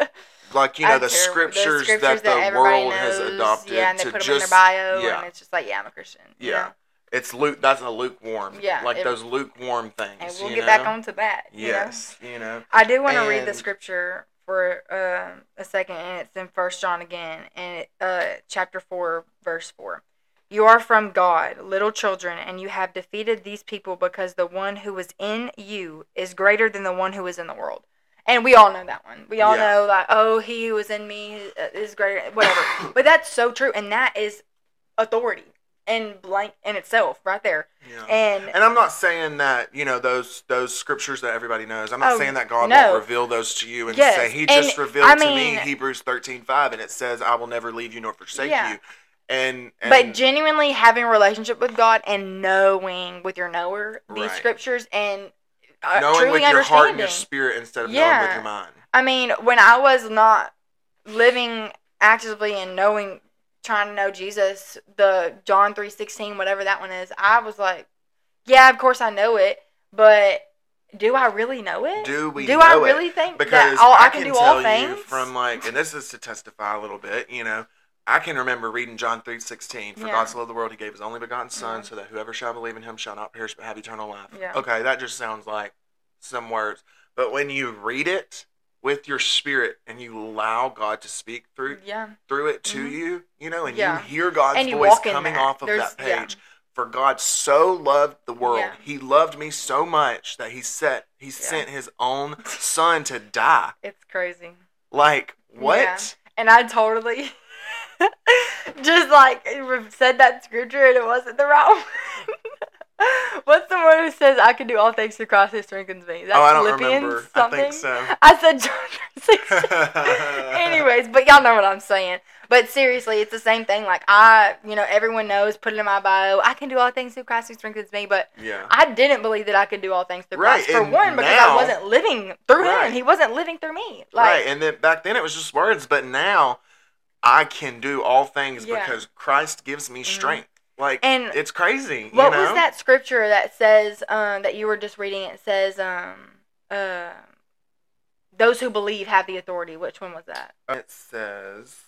like, you know, I the don't care. scriptures, the scriptures that the everybody world has knows, adopted yeah, and they to put them in just their bio, yeah. and it's just like, yeah, I'm a Christian. You Yeah. know? It's luke that's a lukewarm. Yeah, Like it- those lukewarm things. And we'll you get know? back onto that. You know? Yes. You know. I do want to read the And- scripture for uh, a second, and it's in First John again, and it, uh, chapter four, verse four. You are from God, little children, and you have defeated these people because the one who is in you is greater than the one who is in the world. And we all know that one. We all Yeah. know, like, oh, he who is in me is greater, whatever. But that's so true, and that is authority in blank in itself, right there. Yeah. And And I'm not saying that, you know, those those scriptures that everybody knows. I'm not Oh, saying that God no. won't reveal those to you and Yes, say he and just revealed I to me mean- Hebrews thirteen five, and it says I will never leave you nor forsake Yeah. you. And, and But genuinely having a relationship with God and knowing with your knower these Right. scriptures and uh, knowing truly with your understanding. heart and your spirit instead of knowing with Yeah. your mind. I mean, when I was not living actively and knowing, trying to know Jesus, the John three sixteen, whatever that one is, I was like, yeah, of course I know it, but do I really know it? Do we Do know I it? really think Because that all, I, I can, can do tell all things? you from like, and this is to testify a little bit, you know, I can remember reading John three sixteen. For Yeah. God so loved the world, he gave his only begotten Son, Mhm. so that whoever shall believe in him shall not perish but have eternal life. Yeah. Okay, that just sounds like some words. But when you read it with your spirit and you allow God to speak through Yeah. through it to Mhm. you, you know, and Yeah. you hear God's And you voice walk in coming that. off of There's- that yeah. page. For God so loved the world, Yeah. he loved me so much that he set he sent his own son to die. It's crazy. Like, what? Yeah. And I totally just like said that scripture and it wasn't the right one. What's the one who says I can do all things through Christ who strengthens me? Is that Oh, I don't Philippians remember. something? I think so. I said John six. Anyways, but y'all know what I'm saying. But seriously, it's the same thing. Like, I, you know, everyone knows, put it in my bio, I can do all things through Christ who strengthens me. But Yeah. I didn't believe that I could do all things through Right, Christ. For and one, because now- I wasn't living through Right. him. He wasn't living through me. Like, Right, and then back then it was just words, but now I can do all things Yeah. because Christ gives me Mhm. strength. Like, And it's crazy. what you know? was that scripture that says, um, that you were just reading? It says, um, uh, those who believe have the authority. Which one was that? It says,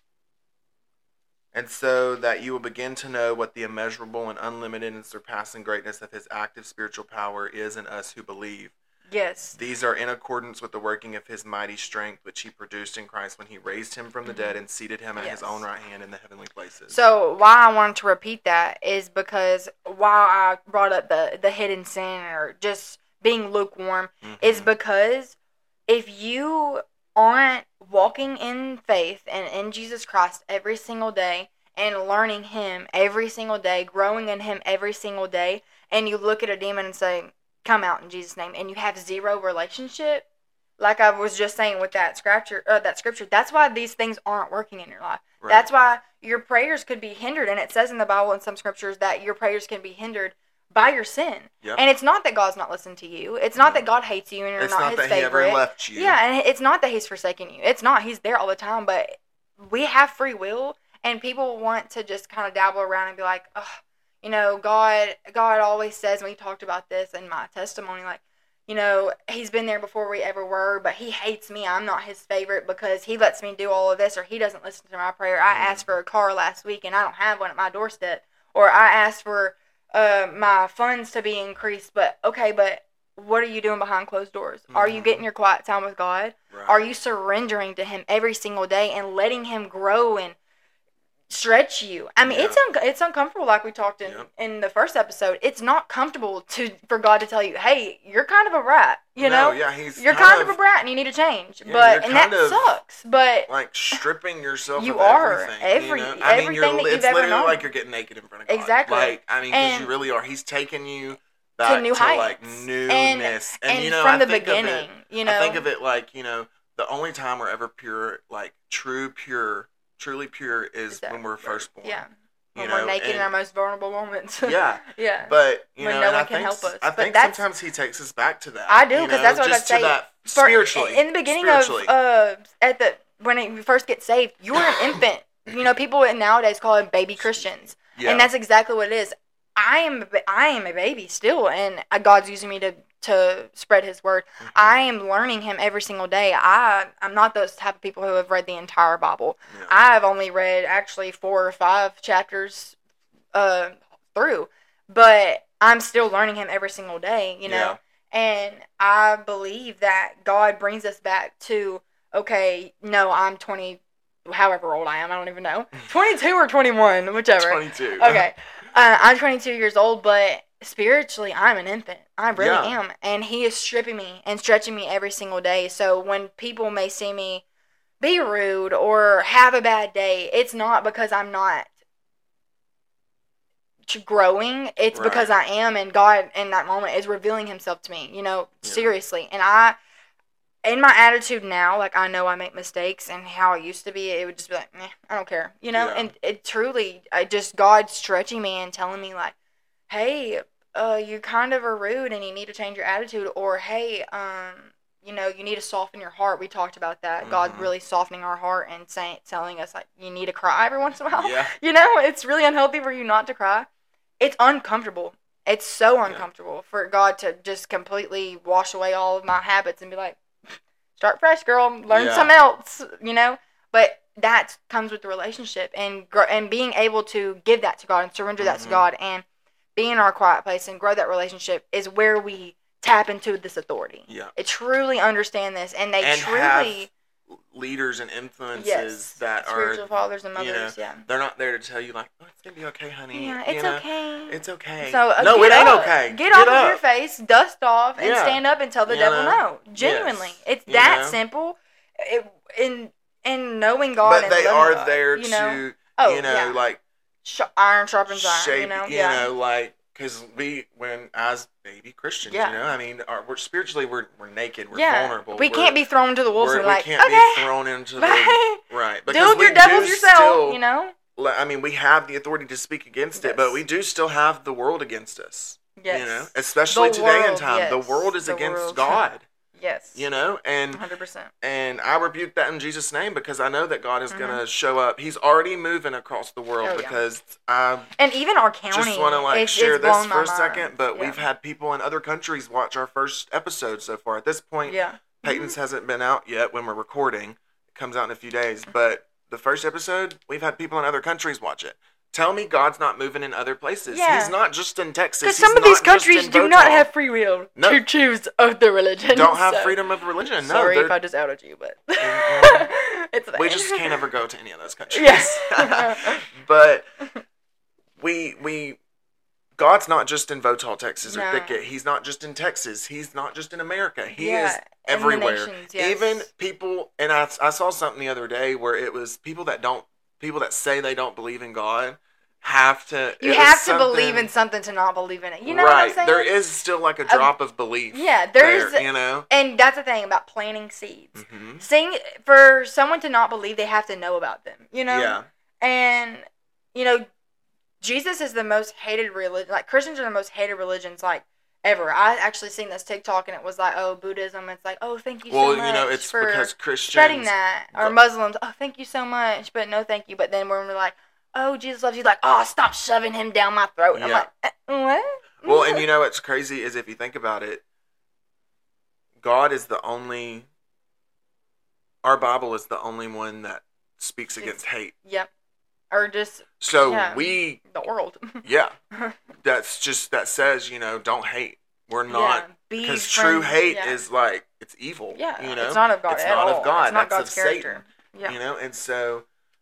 and so that you will begin to know what the immeasurable and unlimited and surpassing greatness of his active spiritual power is in us who believe. Yes. These are in accordance with the working of his mighty strength, which he produced in Christ when he raised him from the Mhm. dead and seated him at Yes. his own right hand in the heavenly places. So why I wanted to repeat that is because while I brought up the, the hidden sin or just being lukewarm, Mhm. is because if you aren't walking in faith and in Jesus Christ every single day and learning him every single day, growing in him every single day, and you look at a demon and say, come out in Jesus' name, and you have zero relationship, like I was just saying with that scripture, uh, that scripture, that's why these things aren't working in your life. Right. That's why your prayers could be hindered. And it says in the Bible in some scriptures that your prayers can be hindered by your sin. Yep. And it's not that God's not listening to you. It's not no. that God hates you and you're it's not, not his that favorite. He ever left you. Yeah, and it's not that he's forsaken you. It's not. He's there all the time. But we have free will, and people want to just kind of dabble around and be like, oh, you know, God, God always says, and we talked about this in my testimony, like, you know, he's been there before we ever were, but he hates me. I'm not his favorite because he lets me do all of this, or he doesn't listen to my prayer. I asked for a car last week, and I don't have one at my doorstep. Or I asked for uh, my funds to be increased, but, okay, but what are you doing behind closed doors? Mm-hmm. Are you getting your quiet time with God? Right. Are you surrendering to him every single day and letting him grow and stretch you? I mean, yeah. it's un- it's uncomfortable, like we talked in, yep. in the first episode. It's not comfortable to for God to tell you, hey, you're kind of a brat, you no, know? Yeah, he's you're kind, kind of, of a brat and you need to change. Yeah, but and that sucks. But like stripping yourself you of are everything. Every, you know? I everything mean, you're, that you've it's ever literally known. like you're getting naked in front of God. Exactly. Like, I mean, because you really are. He's taking you back to new to heights. like newness. And, and, and you know, from I the think beginning, of it, you know. I think of it like, you know, the only time we're ever pure, like true pure, truly pure is exactly. when we're first born. Yeah. You when know, we're naked and, in our most vulnerable moments. yeah. yeah. But, you when know, no and one I can think, help us. I but think that's, sometimes he takes us back to that. I do, because know, that's what I just say. To that for, spiritually. In the beginning of, uh, at the, when you first get saved, you were an infant. You know, people nowadays call it baby Christians. Yeah. And that's exactly what it is. I am, I am a baby still, and God's using me to, to spread his word. Mm-hmm. I am learning him every single day. I, I'm not those type of people who have read the entire Bible. Yeah. I've only read actually four or five chapters uh, through, but I'm still learning him every single day, you know? Yeah. And I believe that God brings us back to, okay, no, I'm twenty, however old I am, I don't even know. twenty-two or twenty-one, whichever. twenty-two. Okay. Uh, I'm twenty-two years old, but spiritually, I'm an infant. I really yeah. am. And he is stripping me and stretching me every single day. So when people may see me be rude or have a bad day, it's not because I'm not growing. It's right. because I am, and God in that moment is revealing himself to me, you know, yeah. seriously. And I, in my attitude now, like, I know I make mistakes, and how it used to be, it would just be like, meh, I don't care, you know? Yeah. And it truly, I just, God stretching me and telling me, like, hey, uh, you kind of are rude, and you need to change your attitude, or, hey, um, you know, you need to soften your heart. We talked about that. Mm-hmm. God really softening our heart and saying, telling us, like, you need to cry every once in a while. Yeah. You know, it's really unhealthy for you not to cry. It's uncomfortable. It's so uncomfortable yeah. for God to just completely wash away all of my habits and be like, start fresh, girl. Learn yeah. something else, you know? But that comes with the relationship, and gr- and being able to give that to God and surrender mm-hmm. that to God and be in our quiet place and grow that relationship is where we tap into this authority. Yeah. They truly understand this, and they and truly... have leaders and influences yes. that spiritual are... spiritual fathers and mothers, you know, yeah. They're not there to tell you, like, oh, it's going to be okay, honey. Yeah, it's you know, okay. It's okay. So, uh, no, it ain't up. okay. Get, get off up. of your face, dust off, and yeah. stand up and tell the you devil know? no. Genuinely. Yes. It's you that know? simple. It, in in knowing God but and they loving are God, there you know? to, oh, you know, yeah. like... Sh- iron sharpens iron, shape, you know? You yeah. know, like... Because we, when as baby Christians, yeah. you know, I mean, our, we're spiritually we're we're naked, we're yeah. vulnerable. We we're, can't be thrown to the wolves and we like, can't okay, be thrown into the bye. right. Do Because your we devils do yourself, still, you know. I mean, we have the authority to speak against yes. it, but we do still have the world against us. Yes. You know, especially the today world, in time, yes. the world is the against world. God. Yes. You know, and one hundred percent. And I rebuke that in Jesus' name because I know that God is mm-hmm. going to show up. He's already moving across the world oh, because I and even our county. Just want to like it's, share it's this for a mind. second, but yeah. we've had people in other countries watch our first episode so far. At this point, yeah. Peyton's mm-hmm. hasn't been out yet when we're recording. It comes out in a few days, but the first episode, we've had people in other countries watch it. Tell me God's not moving in other places. Yeah. He's not just in Texas. Because some of these countries do not have free will no. to choose of the religion. Don't have so. freedom of religion. No, Sorry they're... if I just outed you, but it's we just can't ever go to any of those countries. Yes. But we we God's not just in Votal, Texas, or no. Thicket. He's not just in Texas. He's not just in America. He yeah, is everywhere. Nations, yes. Even people, and I, I saw something the other day where it was people that don't, people that say they don't believe in God have to. You have to believe in something to not believe in it. You know right. what I'm saying? There is still like a drop um, of belief. Yeah, there's, there, you know? And that's the thing about planting seeds. Mm-hmm. Seeing, for someone to not believe, they have to know about them, you know? Yeah. And, you know, Jesus is the most hated religion. Like, Christians are the most hated religions, like, ever. I actually seen this TikTok, and it was like, oh, Buddhism. It's like, oh, thank you well, so much you know, it's for because Christians spreading that. Or Muslims, oh, thank you so much, but no thank you. But then when we're like, oh, Jesus loves you, like, oh, stop shoving him down my throat. And Yeah. I'm like, eh, what? Well, and you know what's crazy is if you think about it, God is the only, our Bible is the only one that speaks against hate. Yep. Or just, So yeah, we, the world. yeah, that's just, that says, you know, don't hate. We're not, Yeah, be because true friends, hate yeah. is like, it's evil. Yeah, you know? it's not of God It's at not all. of God. It's not That's God's of character. Satan. Yeah. You know, and so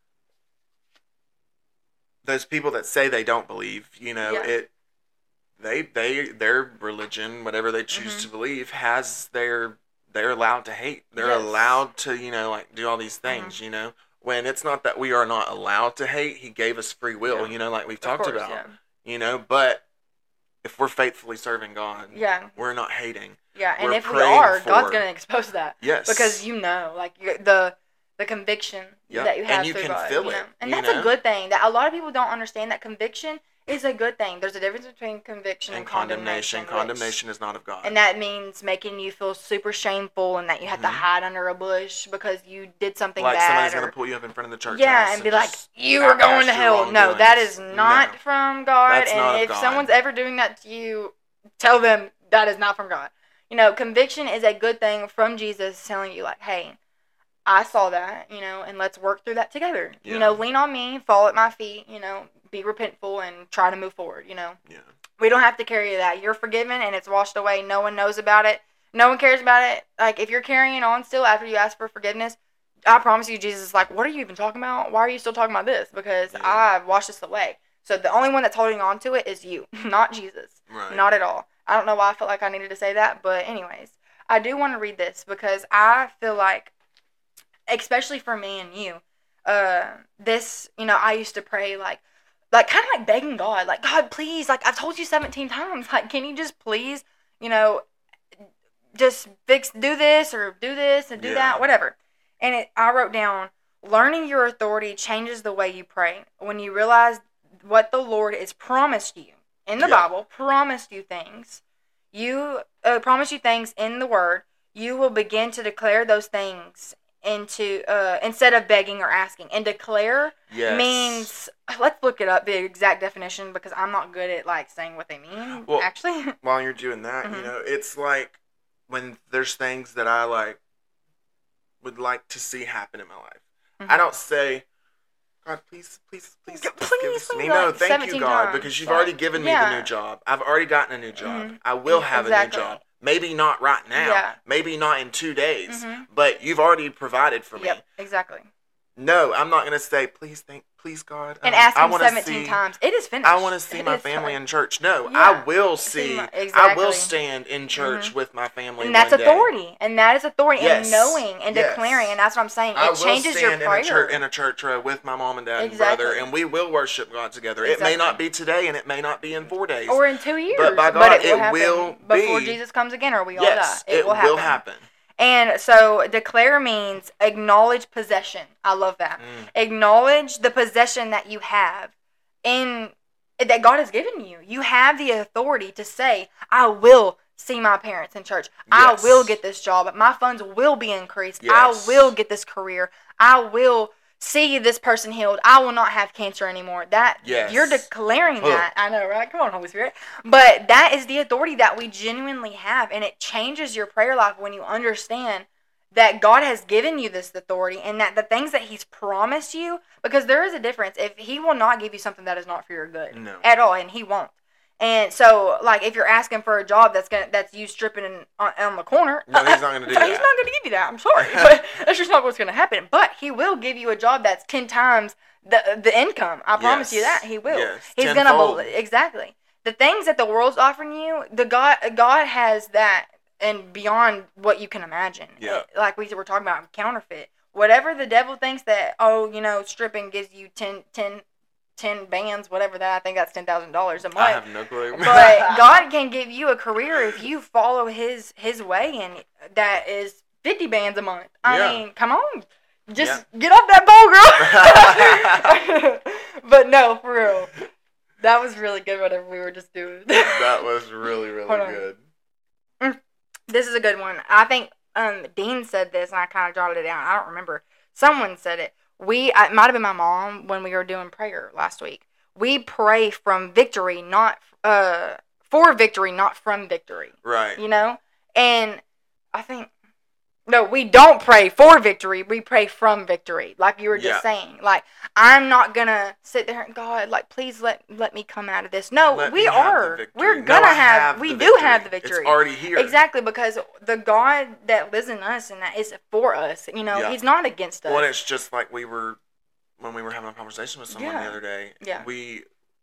those people that say they don't believe, you know, Yeah. it, they, they, their religion, whatever they choose Mhm. to believe, has their, they're allowed to hate. They're Yes. allowed to, you know, like do all these things, you know, when it's not that we are not allowed to hate. He gave us free will, Yeah. you know, like we've Of talked course, about, yeah. you know, but if we're faithfully serving God, Yeah. we're not hating. Yeah, and We're if we praying are, God's for- going to expose that. Yes. Because you know, like, you're, the the conviction Yeah. that you have And you through can God. feel you know? it, And you that's know? a good thing. That a lot of people don't understand that conviction is a good thing. There's a difference between conviction and, And condemnation. condemnation. which- Condemnation is not of God. And that means making you feel super shameful and that you have to Mhm. hide under a bush because you did something like bad. somebody's or, going to pull you up in front of the church yeah, house and be like, just you are going outcast to your hell. No, that wrongdoings. is not No. from God. That's and not of if God. someone's ever doing that to you, tell them that is not from God. You know, conviction is a good thing from Jesus telling you, like, hey, I saw that, you know, and let's work through that together. Yeah. You know, lean on me, fall at my feet, you know, be repentful and try to move forward, you know. Yeah. We don't have to carry that. You're forgiven and it's washed away. No one knows about it. No one cares about it. Like, if you're carrying on still after you ask for forgiveness, I promise you, Jesus is like, what are you even talking about? Why are you still talking about this? Because Yeah. I've washed this away. So the only one that's holding on to it is you, not Jesus. Right. Not at all. I don't know why I felt like I needed to say that, but anyways, I do want to read this because I feel like, especially for me and you, uh, this, you know, I used to pray like, like kind of like begging God, like, God, please, like, I've told you seventeen times, like, can you just please, you know, just fix, do this or do this and do Yeah. that, whatever. And it, I wrote down, learning your authority changes the way you pray. When you realize what the Lord has promised you in the Yeah. Bible, promised you things, you uh, promised you things in the Word, you will begin to declare those things into uh, instead of begging or asking. And declare Yes. means, let's look it up, the exact definition, because I'm not good at like saying what they mean. Well, actually, While you're doing that, you Mhm. know, it's like when there's things that I like would like to see happen in my life. Mhm. I don't say, God, please, please, please, G- just give please, this to me. please, No, like thank you, seventeen God, times, because you've like, already given me the yeah. new job. I've already gotten a new job. Mhm. I will Yeah, have exactly. a new job. Maybe not right now. Yeah. Maybe not in two days. Mhm. But you've already provided for me. Yep, exactly. No, I'm not going to say, please, thank, please, God. And um, ask I him wanna seventeen see, times. It is finished. I want to see It my is family done. in church. No, Yeah. I will See see. my- I will exactly. stand in church Mhm. with my family. And that's one day. authority. And that is authority. Yes. And knowing and Yes. declaring. And that's what I'm saying. It I will changes your stand in prayer. a church in a church row with my mom and dad Exactly. and brother, and we will worship God together. It may Exactly. not be today, and it may not be in four days. Or in two years. But by but God, it will it happen will before be. Jesus comes again, or we yes, all die. it, will happen. will happen. And so declare means acknowledge possession. I love that. Mm. Acknowledge the possession that you have in that God has given you. You have the authority to say, I will see my parents in church. I Yes. will get this job. My funds will be increased. Yes. I will get this career. I will see this person healed. I will not have cancer anymore. That Yes. you're declaring Ugh. that. I know, right? Come on, Holy Spirit. But that is the authority that we genuinely have, and it changes your prayer life when you understand that God has given you this authority and that the things that He's promised you, because there is a difference. If He will not give you something that is not for your good No. at all, and He won't. And so, like, if you're asking for a job that's gonna that's you stripping in, on, on the corner, No, He's not going to do He's that. not going to give you that. I'm sorry, but that's just not what's going to happen. But He will give you a job that's ten times the the income. I promise you Yes. that He will. Yes. He's going Tenfold. to exactly the things that the world's offering you. The God God has that and beyond what you can imagine. Yeah. It- like we were talking about counterfeit. Whatever the devil thinks that, oh, you know, stripping gives you ten, ten, ten bands, whatever that. I think that's ten thousand dollars a month. I have no clue. But God can give you a career if you follow His His way, and that is fifty bands a month. I Yeah. mean, come on, Just yeah. get off that pole, girl. But no, for real. That was really good, whatever we were just doing. That was really, really good. This is a good one. I think um, Dean said this, and I kind of jotted it down. I don't remember. Someone said it. We, it might have been my mom when we were doing prayer last week. We pray from victory, not uh, for victory, not from victory. Right. You know? And I think, no, we don't pray for victory. We pray from victory, like you were just yeah. saying. Like, I'm not going to sit there and, God, like, please let let me come out of this. No, let we are. We're going to no, have, have we do victory. have the victory. It's already here. Exactly, because the God that lives in us and that is for us, you know, yeah. he's not against us. Well, it's just like we were, when we were having a conversation with someone yeah. the other day, yeah. we,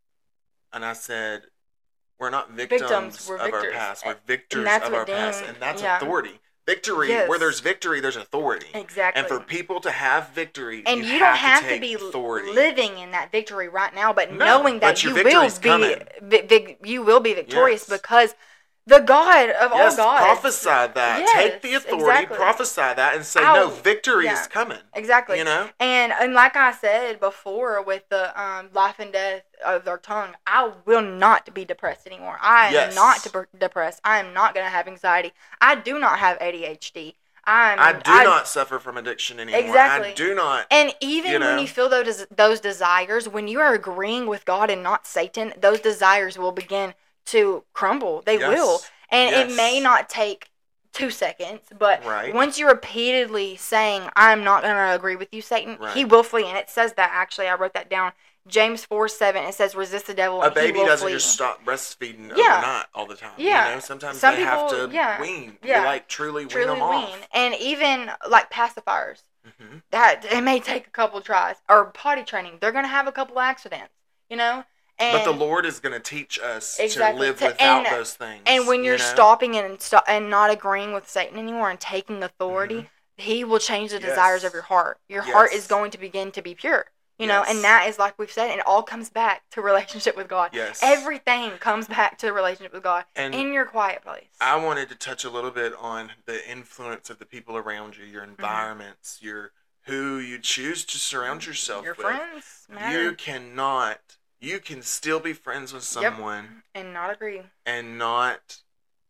and I said, we're not victims, victims we're of victors. our past. We're victors of our Dean, past, and that's yeah. authority. Victory, yes. where there's victory, there's authority. Exactly. And for people to have victory, and you, you don't have, have to, to be authority. living in that victory right now, but no, knowing that but you will be, vi- vi- you will be victorious yes. because the God of yes, all gods. Prophesy that. Yes, Take the authority, exactly. prophesy that, and say, I'll, no, victory yeah, is coming. Exactly. You know? And and like I said before with the um, life and death of their tongue, I will not be depressed anymore. I am yes. not de- depressed. I am not going to have anxiety. I do not have A D H D. I'm, I do I, not suffer from addiction anymore. Exactly. I do not. And even you know, when you feel those those desires, when you are agreeing with God and not Satan, those desires will begin to crumble. They yes. will. And yes. it may not take two seconds, but right. once you're repeatedly saying, I'm not going to agree with you, Satan, right. he will flee. And it says that, actually, I wrote that down. James four seven, it says, resist the devil, a and baby he will doesn't flee. just stop breastfeeding yeah. overnight all the time. Yeah. You know, sometimes Some they people, have to yeah. wean. Yeah. You like truly, truly wean them wean. off. And even like pacifiers, mm-hmm. that it may take a couple tries. Or potty training, they're going to have a couple accidents, you know? And but the Lord is going to teach us exactly. to live to, without and, those things. And when you're you know? stopping and sto- and not agreeing with Satan anymore and taking authority, mm-hmm. he will change the yes. desires of your heart. Your yes. heart is going to begin to be pure. You know, yes. and that is like we've said, it all comes back to relationship with God. Yes. Everything comes back to the relationship with God and in your quiet place. I wanted to touch a little bit on the influence of the people around you, your environments, mm-hmm. your who you choose to surround yourself your with. Your friends matter. You cannot, you can still be friends with someone. Yep. And not agree. And not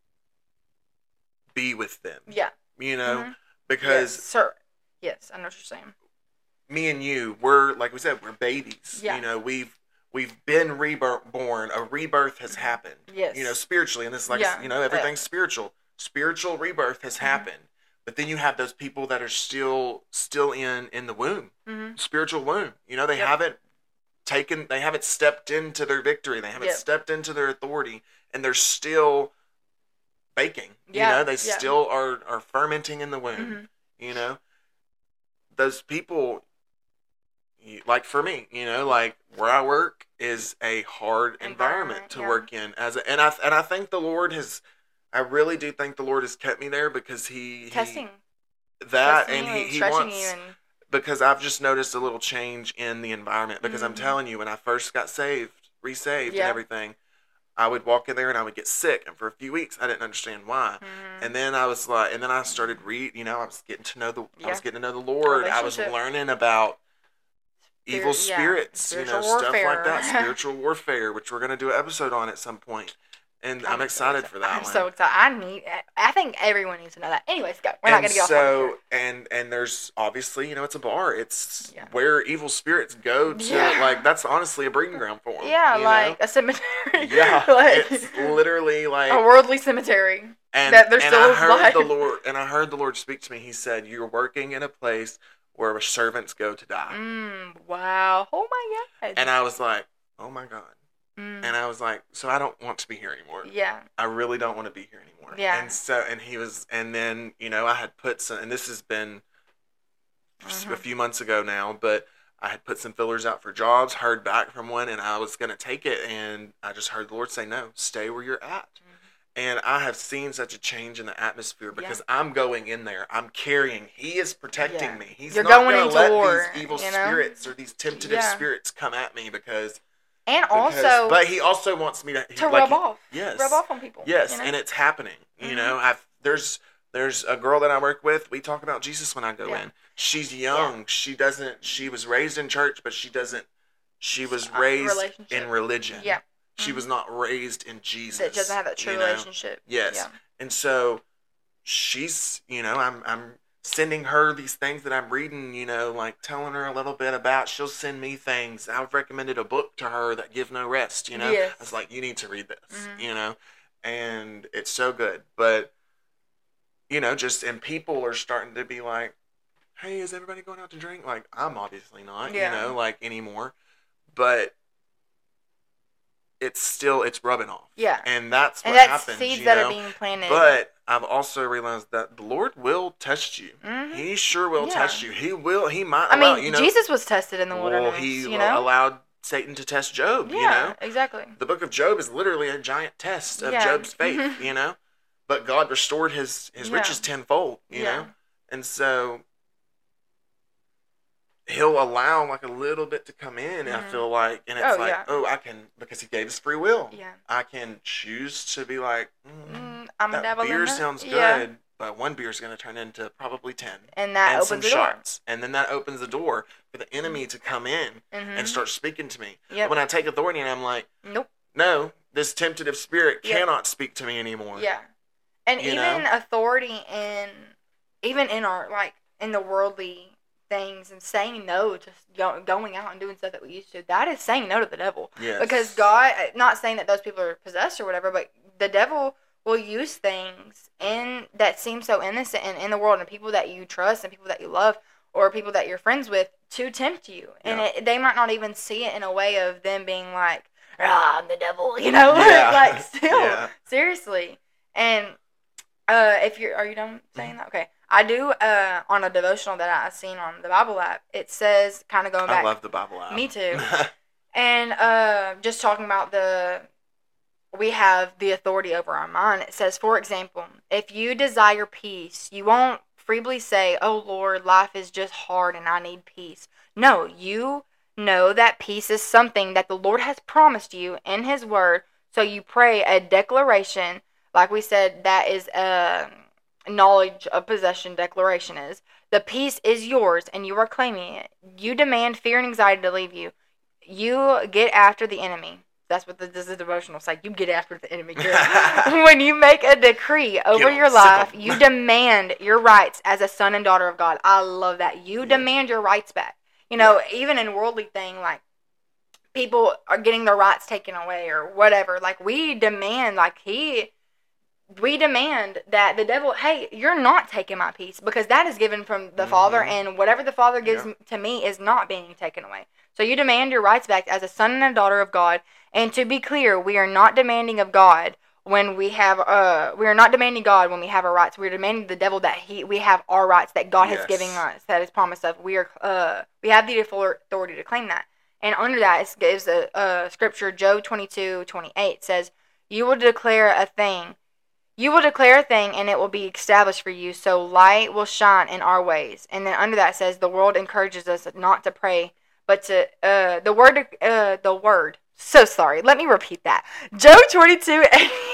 be with them. Yeah. You know, mm-hmm. because. Yes, sir. Yes, I know what you're saying. Me and you, we're like we said, we're babies. Yeah. You know, we've we've been reborn. A rebirth has happened. Yes. You know, spiritually, and this is like yeah. you know, everything's yeah. spiritual. Spiritual rebirth has mm-hmm. happened. But then you have those people that are still still in in the womb, mm-hmm. spiritual womb. You know, they yep. haven't taken, they haven't stepped into their victory. They haven't yep. stepped into their authority, and they're still baking. Yeah. You know, they yeah. still are are fermenting in the womb. Mm-hmm. You know, those people. Like for me, you know, like where I work is a hard environment, environment to yeah. work in. As a, and I and I think the Lord has, I really do think the Lord has kept me there because he testing he, that testing and he, and he stretching wants you and... because I've just noticed a little change in the environment because mm-hmm. I'm telling you, when I first got saved, resaved yeah. and everything, I would walk in there and I would get sick, and for a few weeks I didn't understand why. Mm-hmm. And then I was like, and then I started read, you know, I was getting to know the, yeah. I was getting to know the Lord. I was learning about evil spirits, yeah. you know, warfare. stuff like that, spiritual warfare, which we're going to do an episode on at some point. And I'm, I'm excited for that I'm one. so excited. I need, I think everyone needs to know that. Anyways, go. We're and not going to get so, off on and, and there's obviously, you know, it's a bar. It's yeah. where evil spirits go to, yeah. like, that's honestly a breeding ground for them. Yeah, you like know? a cemetery. Yeah, like, it's literally like a worldly cemetery. And, that they're and still I heard alive. the Lord, and I heard the Lord speak to me. He said, "You're working in a place where servants go to die." Mm, wow. Oh my God. And I was like, "Oh my God." Mm. And I was like, "So I don't want to be here anymore." Yeah. I really don't want to be here anymore. Yeah. And so, and he was, and then, you know, I had put some, and this has been mm-hmm. a few months ago now, but I had put some fillers out for jobs, heard back from one, and I was going to take it. And I just heard the Lord say, "No, stay where you're at." Mm-hmm. And I have seen such a change in the atmosphere because yeah. I'm going in there. I'm carrying. He is protecting yeah. me. He's You're not going going to let war, these evil you know? spirits or these temptative yeah. spirits come at me because... And because, also... But he also wants me to... To like, rub he, off. Yes. Rub off on people. Yes, you know? and it's happening. Mm-hmm. You know, I've there's... There's a girl that I work with. We talk about Jesus when I go yeah. in. she's young. Yeah. She doesn't, she was raised in church, but she doesn't, she was uh, raised in religion. Yeah. She mm-hmm. was not raised in Jesus. That doesn't have that true you know? relationship. Yes. Yeah. And so she's, you know, I'm, I'm sending her these things that I'm reading, you know, like telling her a little bit about, she'll send me things. I've recommended a book to her that Give No Rest, you know. Yes. I was like, you need to read this, mm-hmm. you know, and it's so good. But, you know, just, and people are starting to be like, hey, is everybody going out to drink? Like, I'm obviously not, yeah. you know, like anymore. But it's still, it's rubbing off. Yeah. And that's what and that's happens, seeds you that know? are being planted. But I've also realized that the Lord will test you. Mm-hmm. He sure will yeah. test you. He will, he might I allow, mean, you know. Jesus was tested in the wilderness, Well, he you know? allowed Satan to test Job, yeah, you know. exactly. The book of Job is literally a giant test of yeah. Job's faith, you know. But God restored his, his yeah. riches tenfold, you yeah. know. And so he'll allow like a little bit to come in, mm-hmm. I feel like, and it's oh, like, yeah. oh, I can, because he gave us free will. Yeah. I can choose to be like, mm, mm, I'm that dabbling beer in sounds good, yeah. but one beer is going to turn into probably ten. And that and opens some the shots. door. And then that opens the door for the enemy to come in mm-hmm. and start speaking to me. Yep. When I take authority and I'm like, nope. no, this temptative spirit yep. cannot speak to me anymore. Yeah. And you even know? authority in, even in our, like, in the worldly things and saying no to go, going out and doing stuff that we used to, that is saying no to the devil. Yes. Because God, not saying that those people are possessed or whatever, but the devil will use things in that seem so innocent and in the world and people that you trust and people that you love or people that you're friends with to tempt you. And yeah. it, they might not even see it in a way of them being like, ah, I'm the devil, you know? Yeah. like, still, yeah. seriously. And uh, if you're, are you done saying that? Okay. I do, uh, on a devotional that I've seen on the Bible app, it says, kind of going back. I love the Bible app. Me too. and uh, just talking about the, we have the authority over our mind. It says, for example, if you desire peace, you won't feebly say, oh, Lord, life is just hard and I need peace. No, you know that peace is something that the Lord has promised you in his word. So you pray a declaration, like we said, that is a knowledge of possession declaration is. The peace is yours and you are claiming it. You demand fear and anxiety to leave you. You get after the enemy. That's what the, this is devotional say. You get after the enemy, girl. When you make a decree over Get your on, life, you demand your rights as a son and daughter of God. I love that. You yeah. demand your rights back. You know, yeah. even in worldly thing, like, people are getting their rights taken away or whatever. Like, we demand, like, he... we demand that the devil, hey, you're not taking my peace because that is given from the mm-hmm. Father, and whatever the Father gives yeah. to me is not being taken away. So you demand your rights back as a son and a daughter of God. And to be clear, we are not demanding of God when we have, uh, we are not demanding God when we have our rights. We're demanding the devil that he, we have our rights that God yes. has given us, that is promised of. We are, uh, we have the authority to claim that. And under that, it gives a, a scripture, Job twenty-two twenty-eight says, you will declare a thing. You will declare a thing, and it will be established for you, so light will shine in our ways. And then under that says, the world encourages us not to pray, but to, uh, the word, uh, the word, so sorry, let me repeat that. Job twenty-two,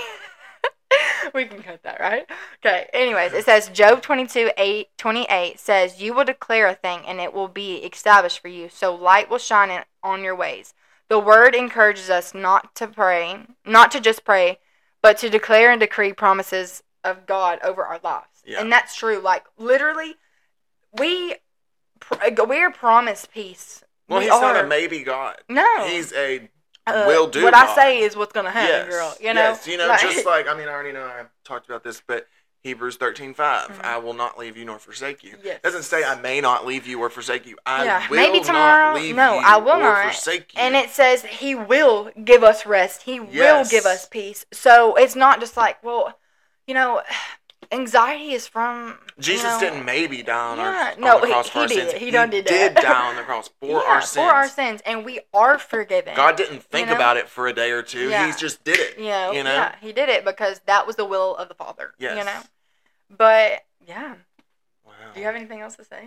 we can cut that, right? Okay, anyways, it says, Job twenty-two, eight, twenty-eight says, you will declare a thing, and it will be established for you, so light will shine in, on your ways. The word encourages us not to pray, not to just pray, but to declare and decree promises of God over our lives. Yeah. And that's true. Like, literally, we, we are promised peace. Well, we he's are. not a maybe God. No. He's a uh, will do What God. I say is what's going to happen, yes. girl. You know? Yes, you know, like, just like, I mean, I already know I talked about this, but Hebrews thirteen five, mm-hmm. I will not leave you nor forsake you. Yes. It doesn't say I may not leave you or forsake you. I yeah. will Maybe tomorrow. not leave no, you I will or not. forsake you. And it says he will give us rest. He yes. will give us peace. So it's not just like, well, you know, anxiety is from Jesus you know, didn't maybe die on, yeah, our, no, on the cross he, for he our did. sins. He, he done did, did that. die on the cross for yeah, our sins. For our sins, and we are forgiven. God didn't think you know? about it for a day or two. Yeah. He just did it. Yeah, you know? Yeah, he did it because that was the will of the Father. Yes. You know? But, yeah. Wow. Do you have anything else to say?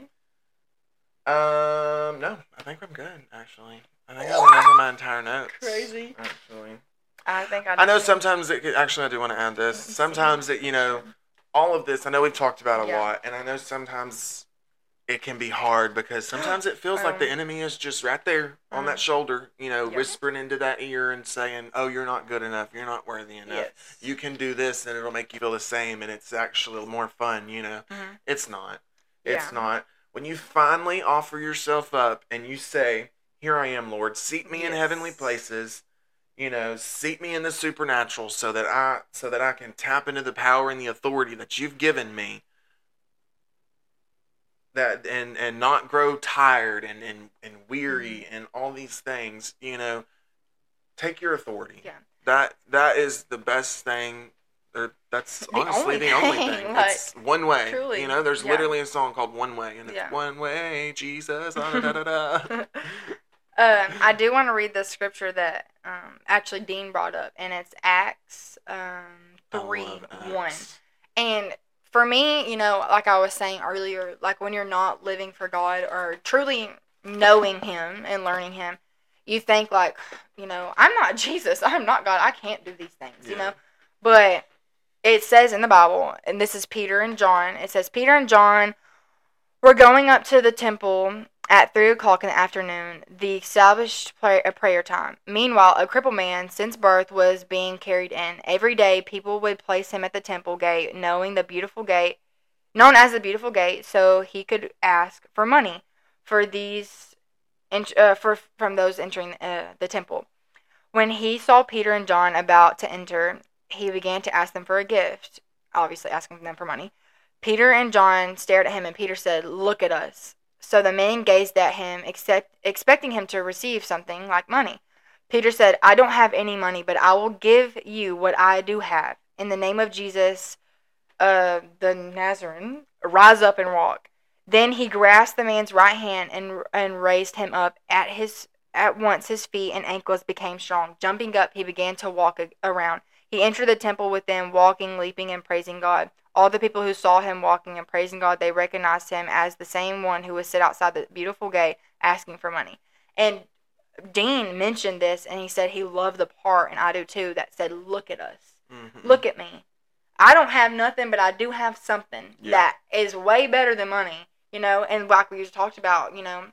Um, no. I think I'm good, actually. I think I went over my entire notes. Crazy. Actually. I think I I know sometimes it could, actually I do want to add this. Sometimes it, you know, all of this, I know we've talked about a yeah. lot, and I know sometimes it can be hard because sometimes it feels like the enemy is just right there on that shoulder, you know, Yeah. whispering into that ear and saying, oh, you're not good enough. You're not worthy enough. Yes. You can do this and it'll make you feel the same. And it's actually more fun, you know. Mhm. It's not. It's Yeah. not. When you finally offer yourself up and you say, here I am, Lord, seat me in Yes. heavenly places, you know, seat me in the supernatural so that I so that I can tap into the power and the authority that you've given me. That and, and not grow tired and, and, and weary Mm-hmm. and all these things, you know, take your authority. Yeah. That that is the best thing. Or that's The honestly only the only thing, thing. like, It's one way. truly, You know, there's yeah. literally a song called One Way, and it's Yeah. one way, Jesus. Da, da, da, da. um, I do want to read the scripture that um, actually Dean brought up, and it's Acts um, I three love one. Acts. And for me, you know, like I was saying earlier, like when you're not living for God or truly knowing Him and learning Him, you think like, you know, I'm not Jesus, I'm not God, I can't do these things, you Yeah. know. But it says in the Bible, and this is Peter and John, it says Peter and John were going up to the temple at three o'clock in the afternoon, the established pray- a prayer time. Meanwhile, a crippled man since birth was being carried in. Every day, people would place him at the temple gate, knowing the beautiful gate, known as the beautiful gate, so he could ask for money for these, uh, for from those entering uh, the temple. When he saw Peter and John about to enter, he began to ask them for a gift, obviously asking them for money. Peter and John stared at him, and Peter said, "Look at us." So the men gazed at him, except, expecting him to receive something like money. Peter said, "I don't have any money, but I will give you what I do have. In the name of Jesus, uh, the Nazarene, rise up and walk." Then he grasped the man's right hand and and raised him up. At his at once his feet and ankles became strong. Jumping up, he began to walk a- around. He entered the temple with them, walking, leaping, and praising God. All the people who saw him walking and praising God, they recognized him as the same one who was sit outside the beautiful gate asking for money. And Dean mentioned this, and he said he loved the part, and I do too, that said, "Look at us. Mm-hmm. Look at me. I don't have nothing, but I do have something Yeah. that is way better than money." You know, and like we just talked about, you know,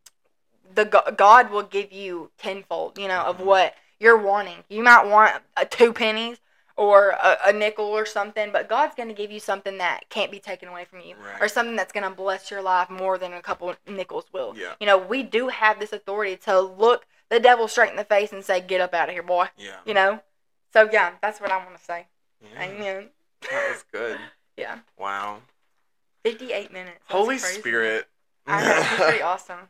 the God will give you tenfold, you know, Mm-hmm. of what you're wanting. You might want uh, two pennies or a, a nickel or something, but God's going to give you something that can't be taken away from you, Right. or something that's going to bless your life more than a couple of nickels will. Yeah. You know, we do have this authority to look the devil straight in the face and say, "Get up out of here, boy." Yeah. You know? So, yeah, that's what I want to say. Yeah. Amen. That was good. Yeah. Wow. fifty-eight minutes. That's Holy crazy. Spirit. I know. He's pretty awesome.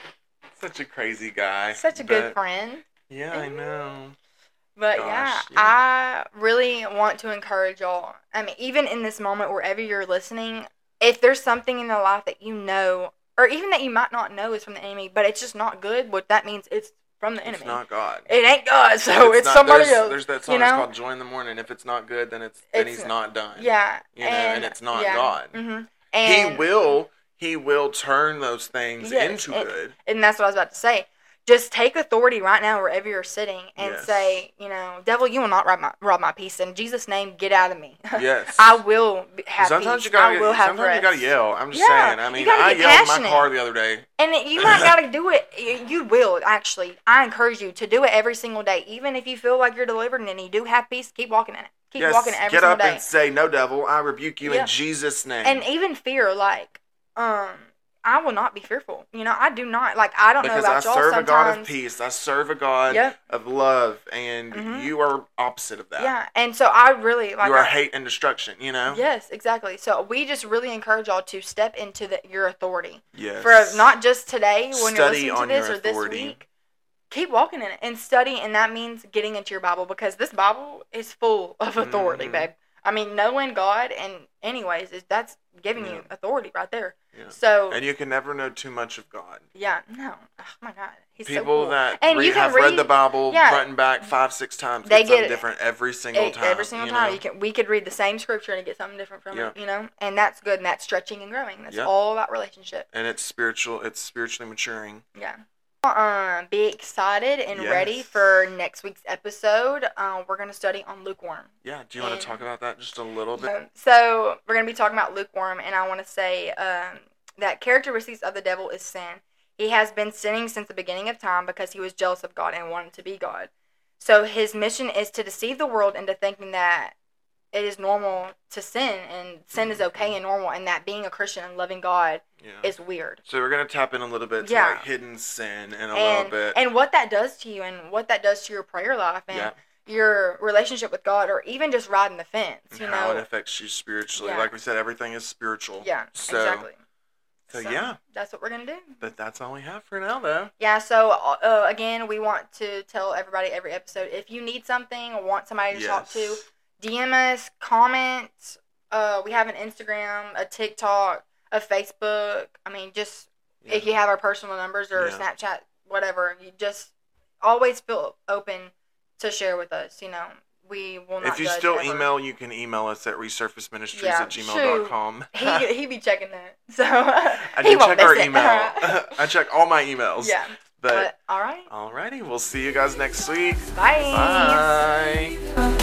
Such a crazy guy. Such a good but- friend. Yeah, I know. But Gosh, yeah, yeah. I really want to encourage y'all. I mean, even in this moment, wherever you're listening, if there's something in your life that you know, or even that you might not know is from the enemy, but it's just not good, what that means it's from the enemy. It's not God. It ain't God, so it's, not- somebody there's, else. There's that song you know? it's called "Joy in the Morning." If it's not good, then it's then It's- he's not done. Yeah, You know, and it's not yeah, God. Mm-hmm. And he will. He will turn those things Yes, into and- good. And that's what I was about to say. Just take authority right now wherever you're sitting and Yes. say, you know, devil, you will not rob my, rob my peace. In Jesus' name, get out of me. Yes. I will be- have sometimes peace. you gotta. I will have sometimes rest. you gotta yell. I'm just Yeah, saying. I you mean, gotta I get yelled in my passionate. car the other day. And it, you might got to do it. You, you will, actually. I encourage you to do it every single day. Even if you feel like you're delivered and you do have peace, keep walking in it. Keep yes. walking every Get single up day. and say, "No, devil, I rebuke you Yeah. in Jesus' name." And even fear, like, um, I will not be fearful. You know, I do not. Like, I don't because know I about y'all serve sometimes. a God of peace. I serve a God Yep. of love, and Mhm. you are opposite of that. Yeah, and so I really like. you are I, hate and destruction. You know. Yes, exactly. So we just really encourage y'all to step into the, your authority Yes. for not just today when Study you're on listening to this your or this authority. week. Keep walking in it and study, and that means getting into your Bible, because this Bible is full of authority, Mhm. babe. I mean, knowing God, and anyways, is that's giving Yeah. you authority right there. Yeah. So And you can never know too much of God. yeah, no, oh my God, he's so People cool. that And re- you can have read, read- the Bible yeah. front and back five, six times, They get something get it. different every single It- time. every single you time know? you can, we could read the same scripture and get something different from Yeah. it, you know, and that's good, and that's stretching and growing. That's Yeah. all about relationship. And it's spiritual. It's spiritually maturing. Yeah. Um, be excited and ready Yes. for next week's episode. Uh, we're gonna study on lukewarm. Yeah. Do you want And- to talk about that just a little bit? Um, so we're gonna be talking about lukewarm, and I want to say, um, that characteristics of the devil is sin. He has been sinning since the beginning of time because he was jealous of God and wanted to be God. So his mission is to deceive the world into thinking that it is normal to sin and sin is okay and normal, and that being a Christian and loving God yeah. is weird. So we're going to tap in a little bit to yeah. like hidden sin in a and, little bit. And what that does to you and what that does to your prayer life and yeah. your relationship with God, or even just riding the fence. You and know? How it affects you spiritually. Yeah. Like we said, everything is spiritual. Yeah, so, exactly. So, so yeah. That's what we're going to do. But that's all we have for now, though. Yeah, so uh, again, we want to tell everybody every episode, if you need something or want somebody to yes. talk to, D M us, comment. Uh, we have an Instagram, a TikTok, a Facebook. I mean, just yeah. if you have our personal numbers or yeah. Snapchat, whatever, you just always feel open to share with us. You know, we will not. If you judge still ever. email, you can email us at resurface ministries yeah, at gmail dot com. he he be checking that, so I do check our it. email. I check all my emails. Yeah. But, but all right. Alrighty, we'll see you guys next week. Bye. Bye.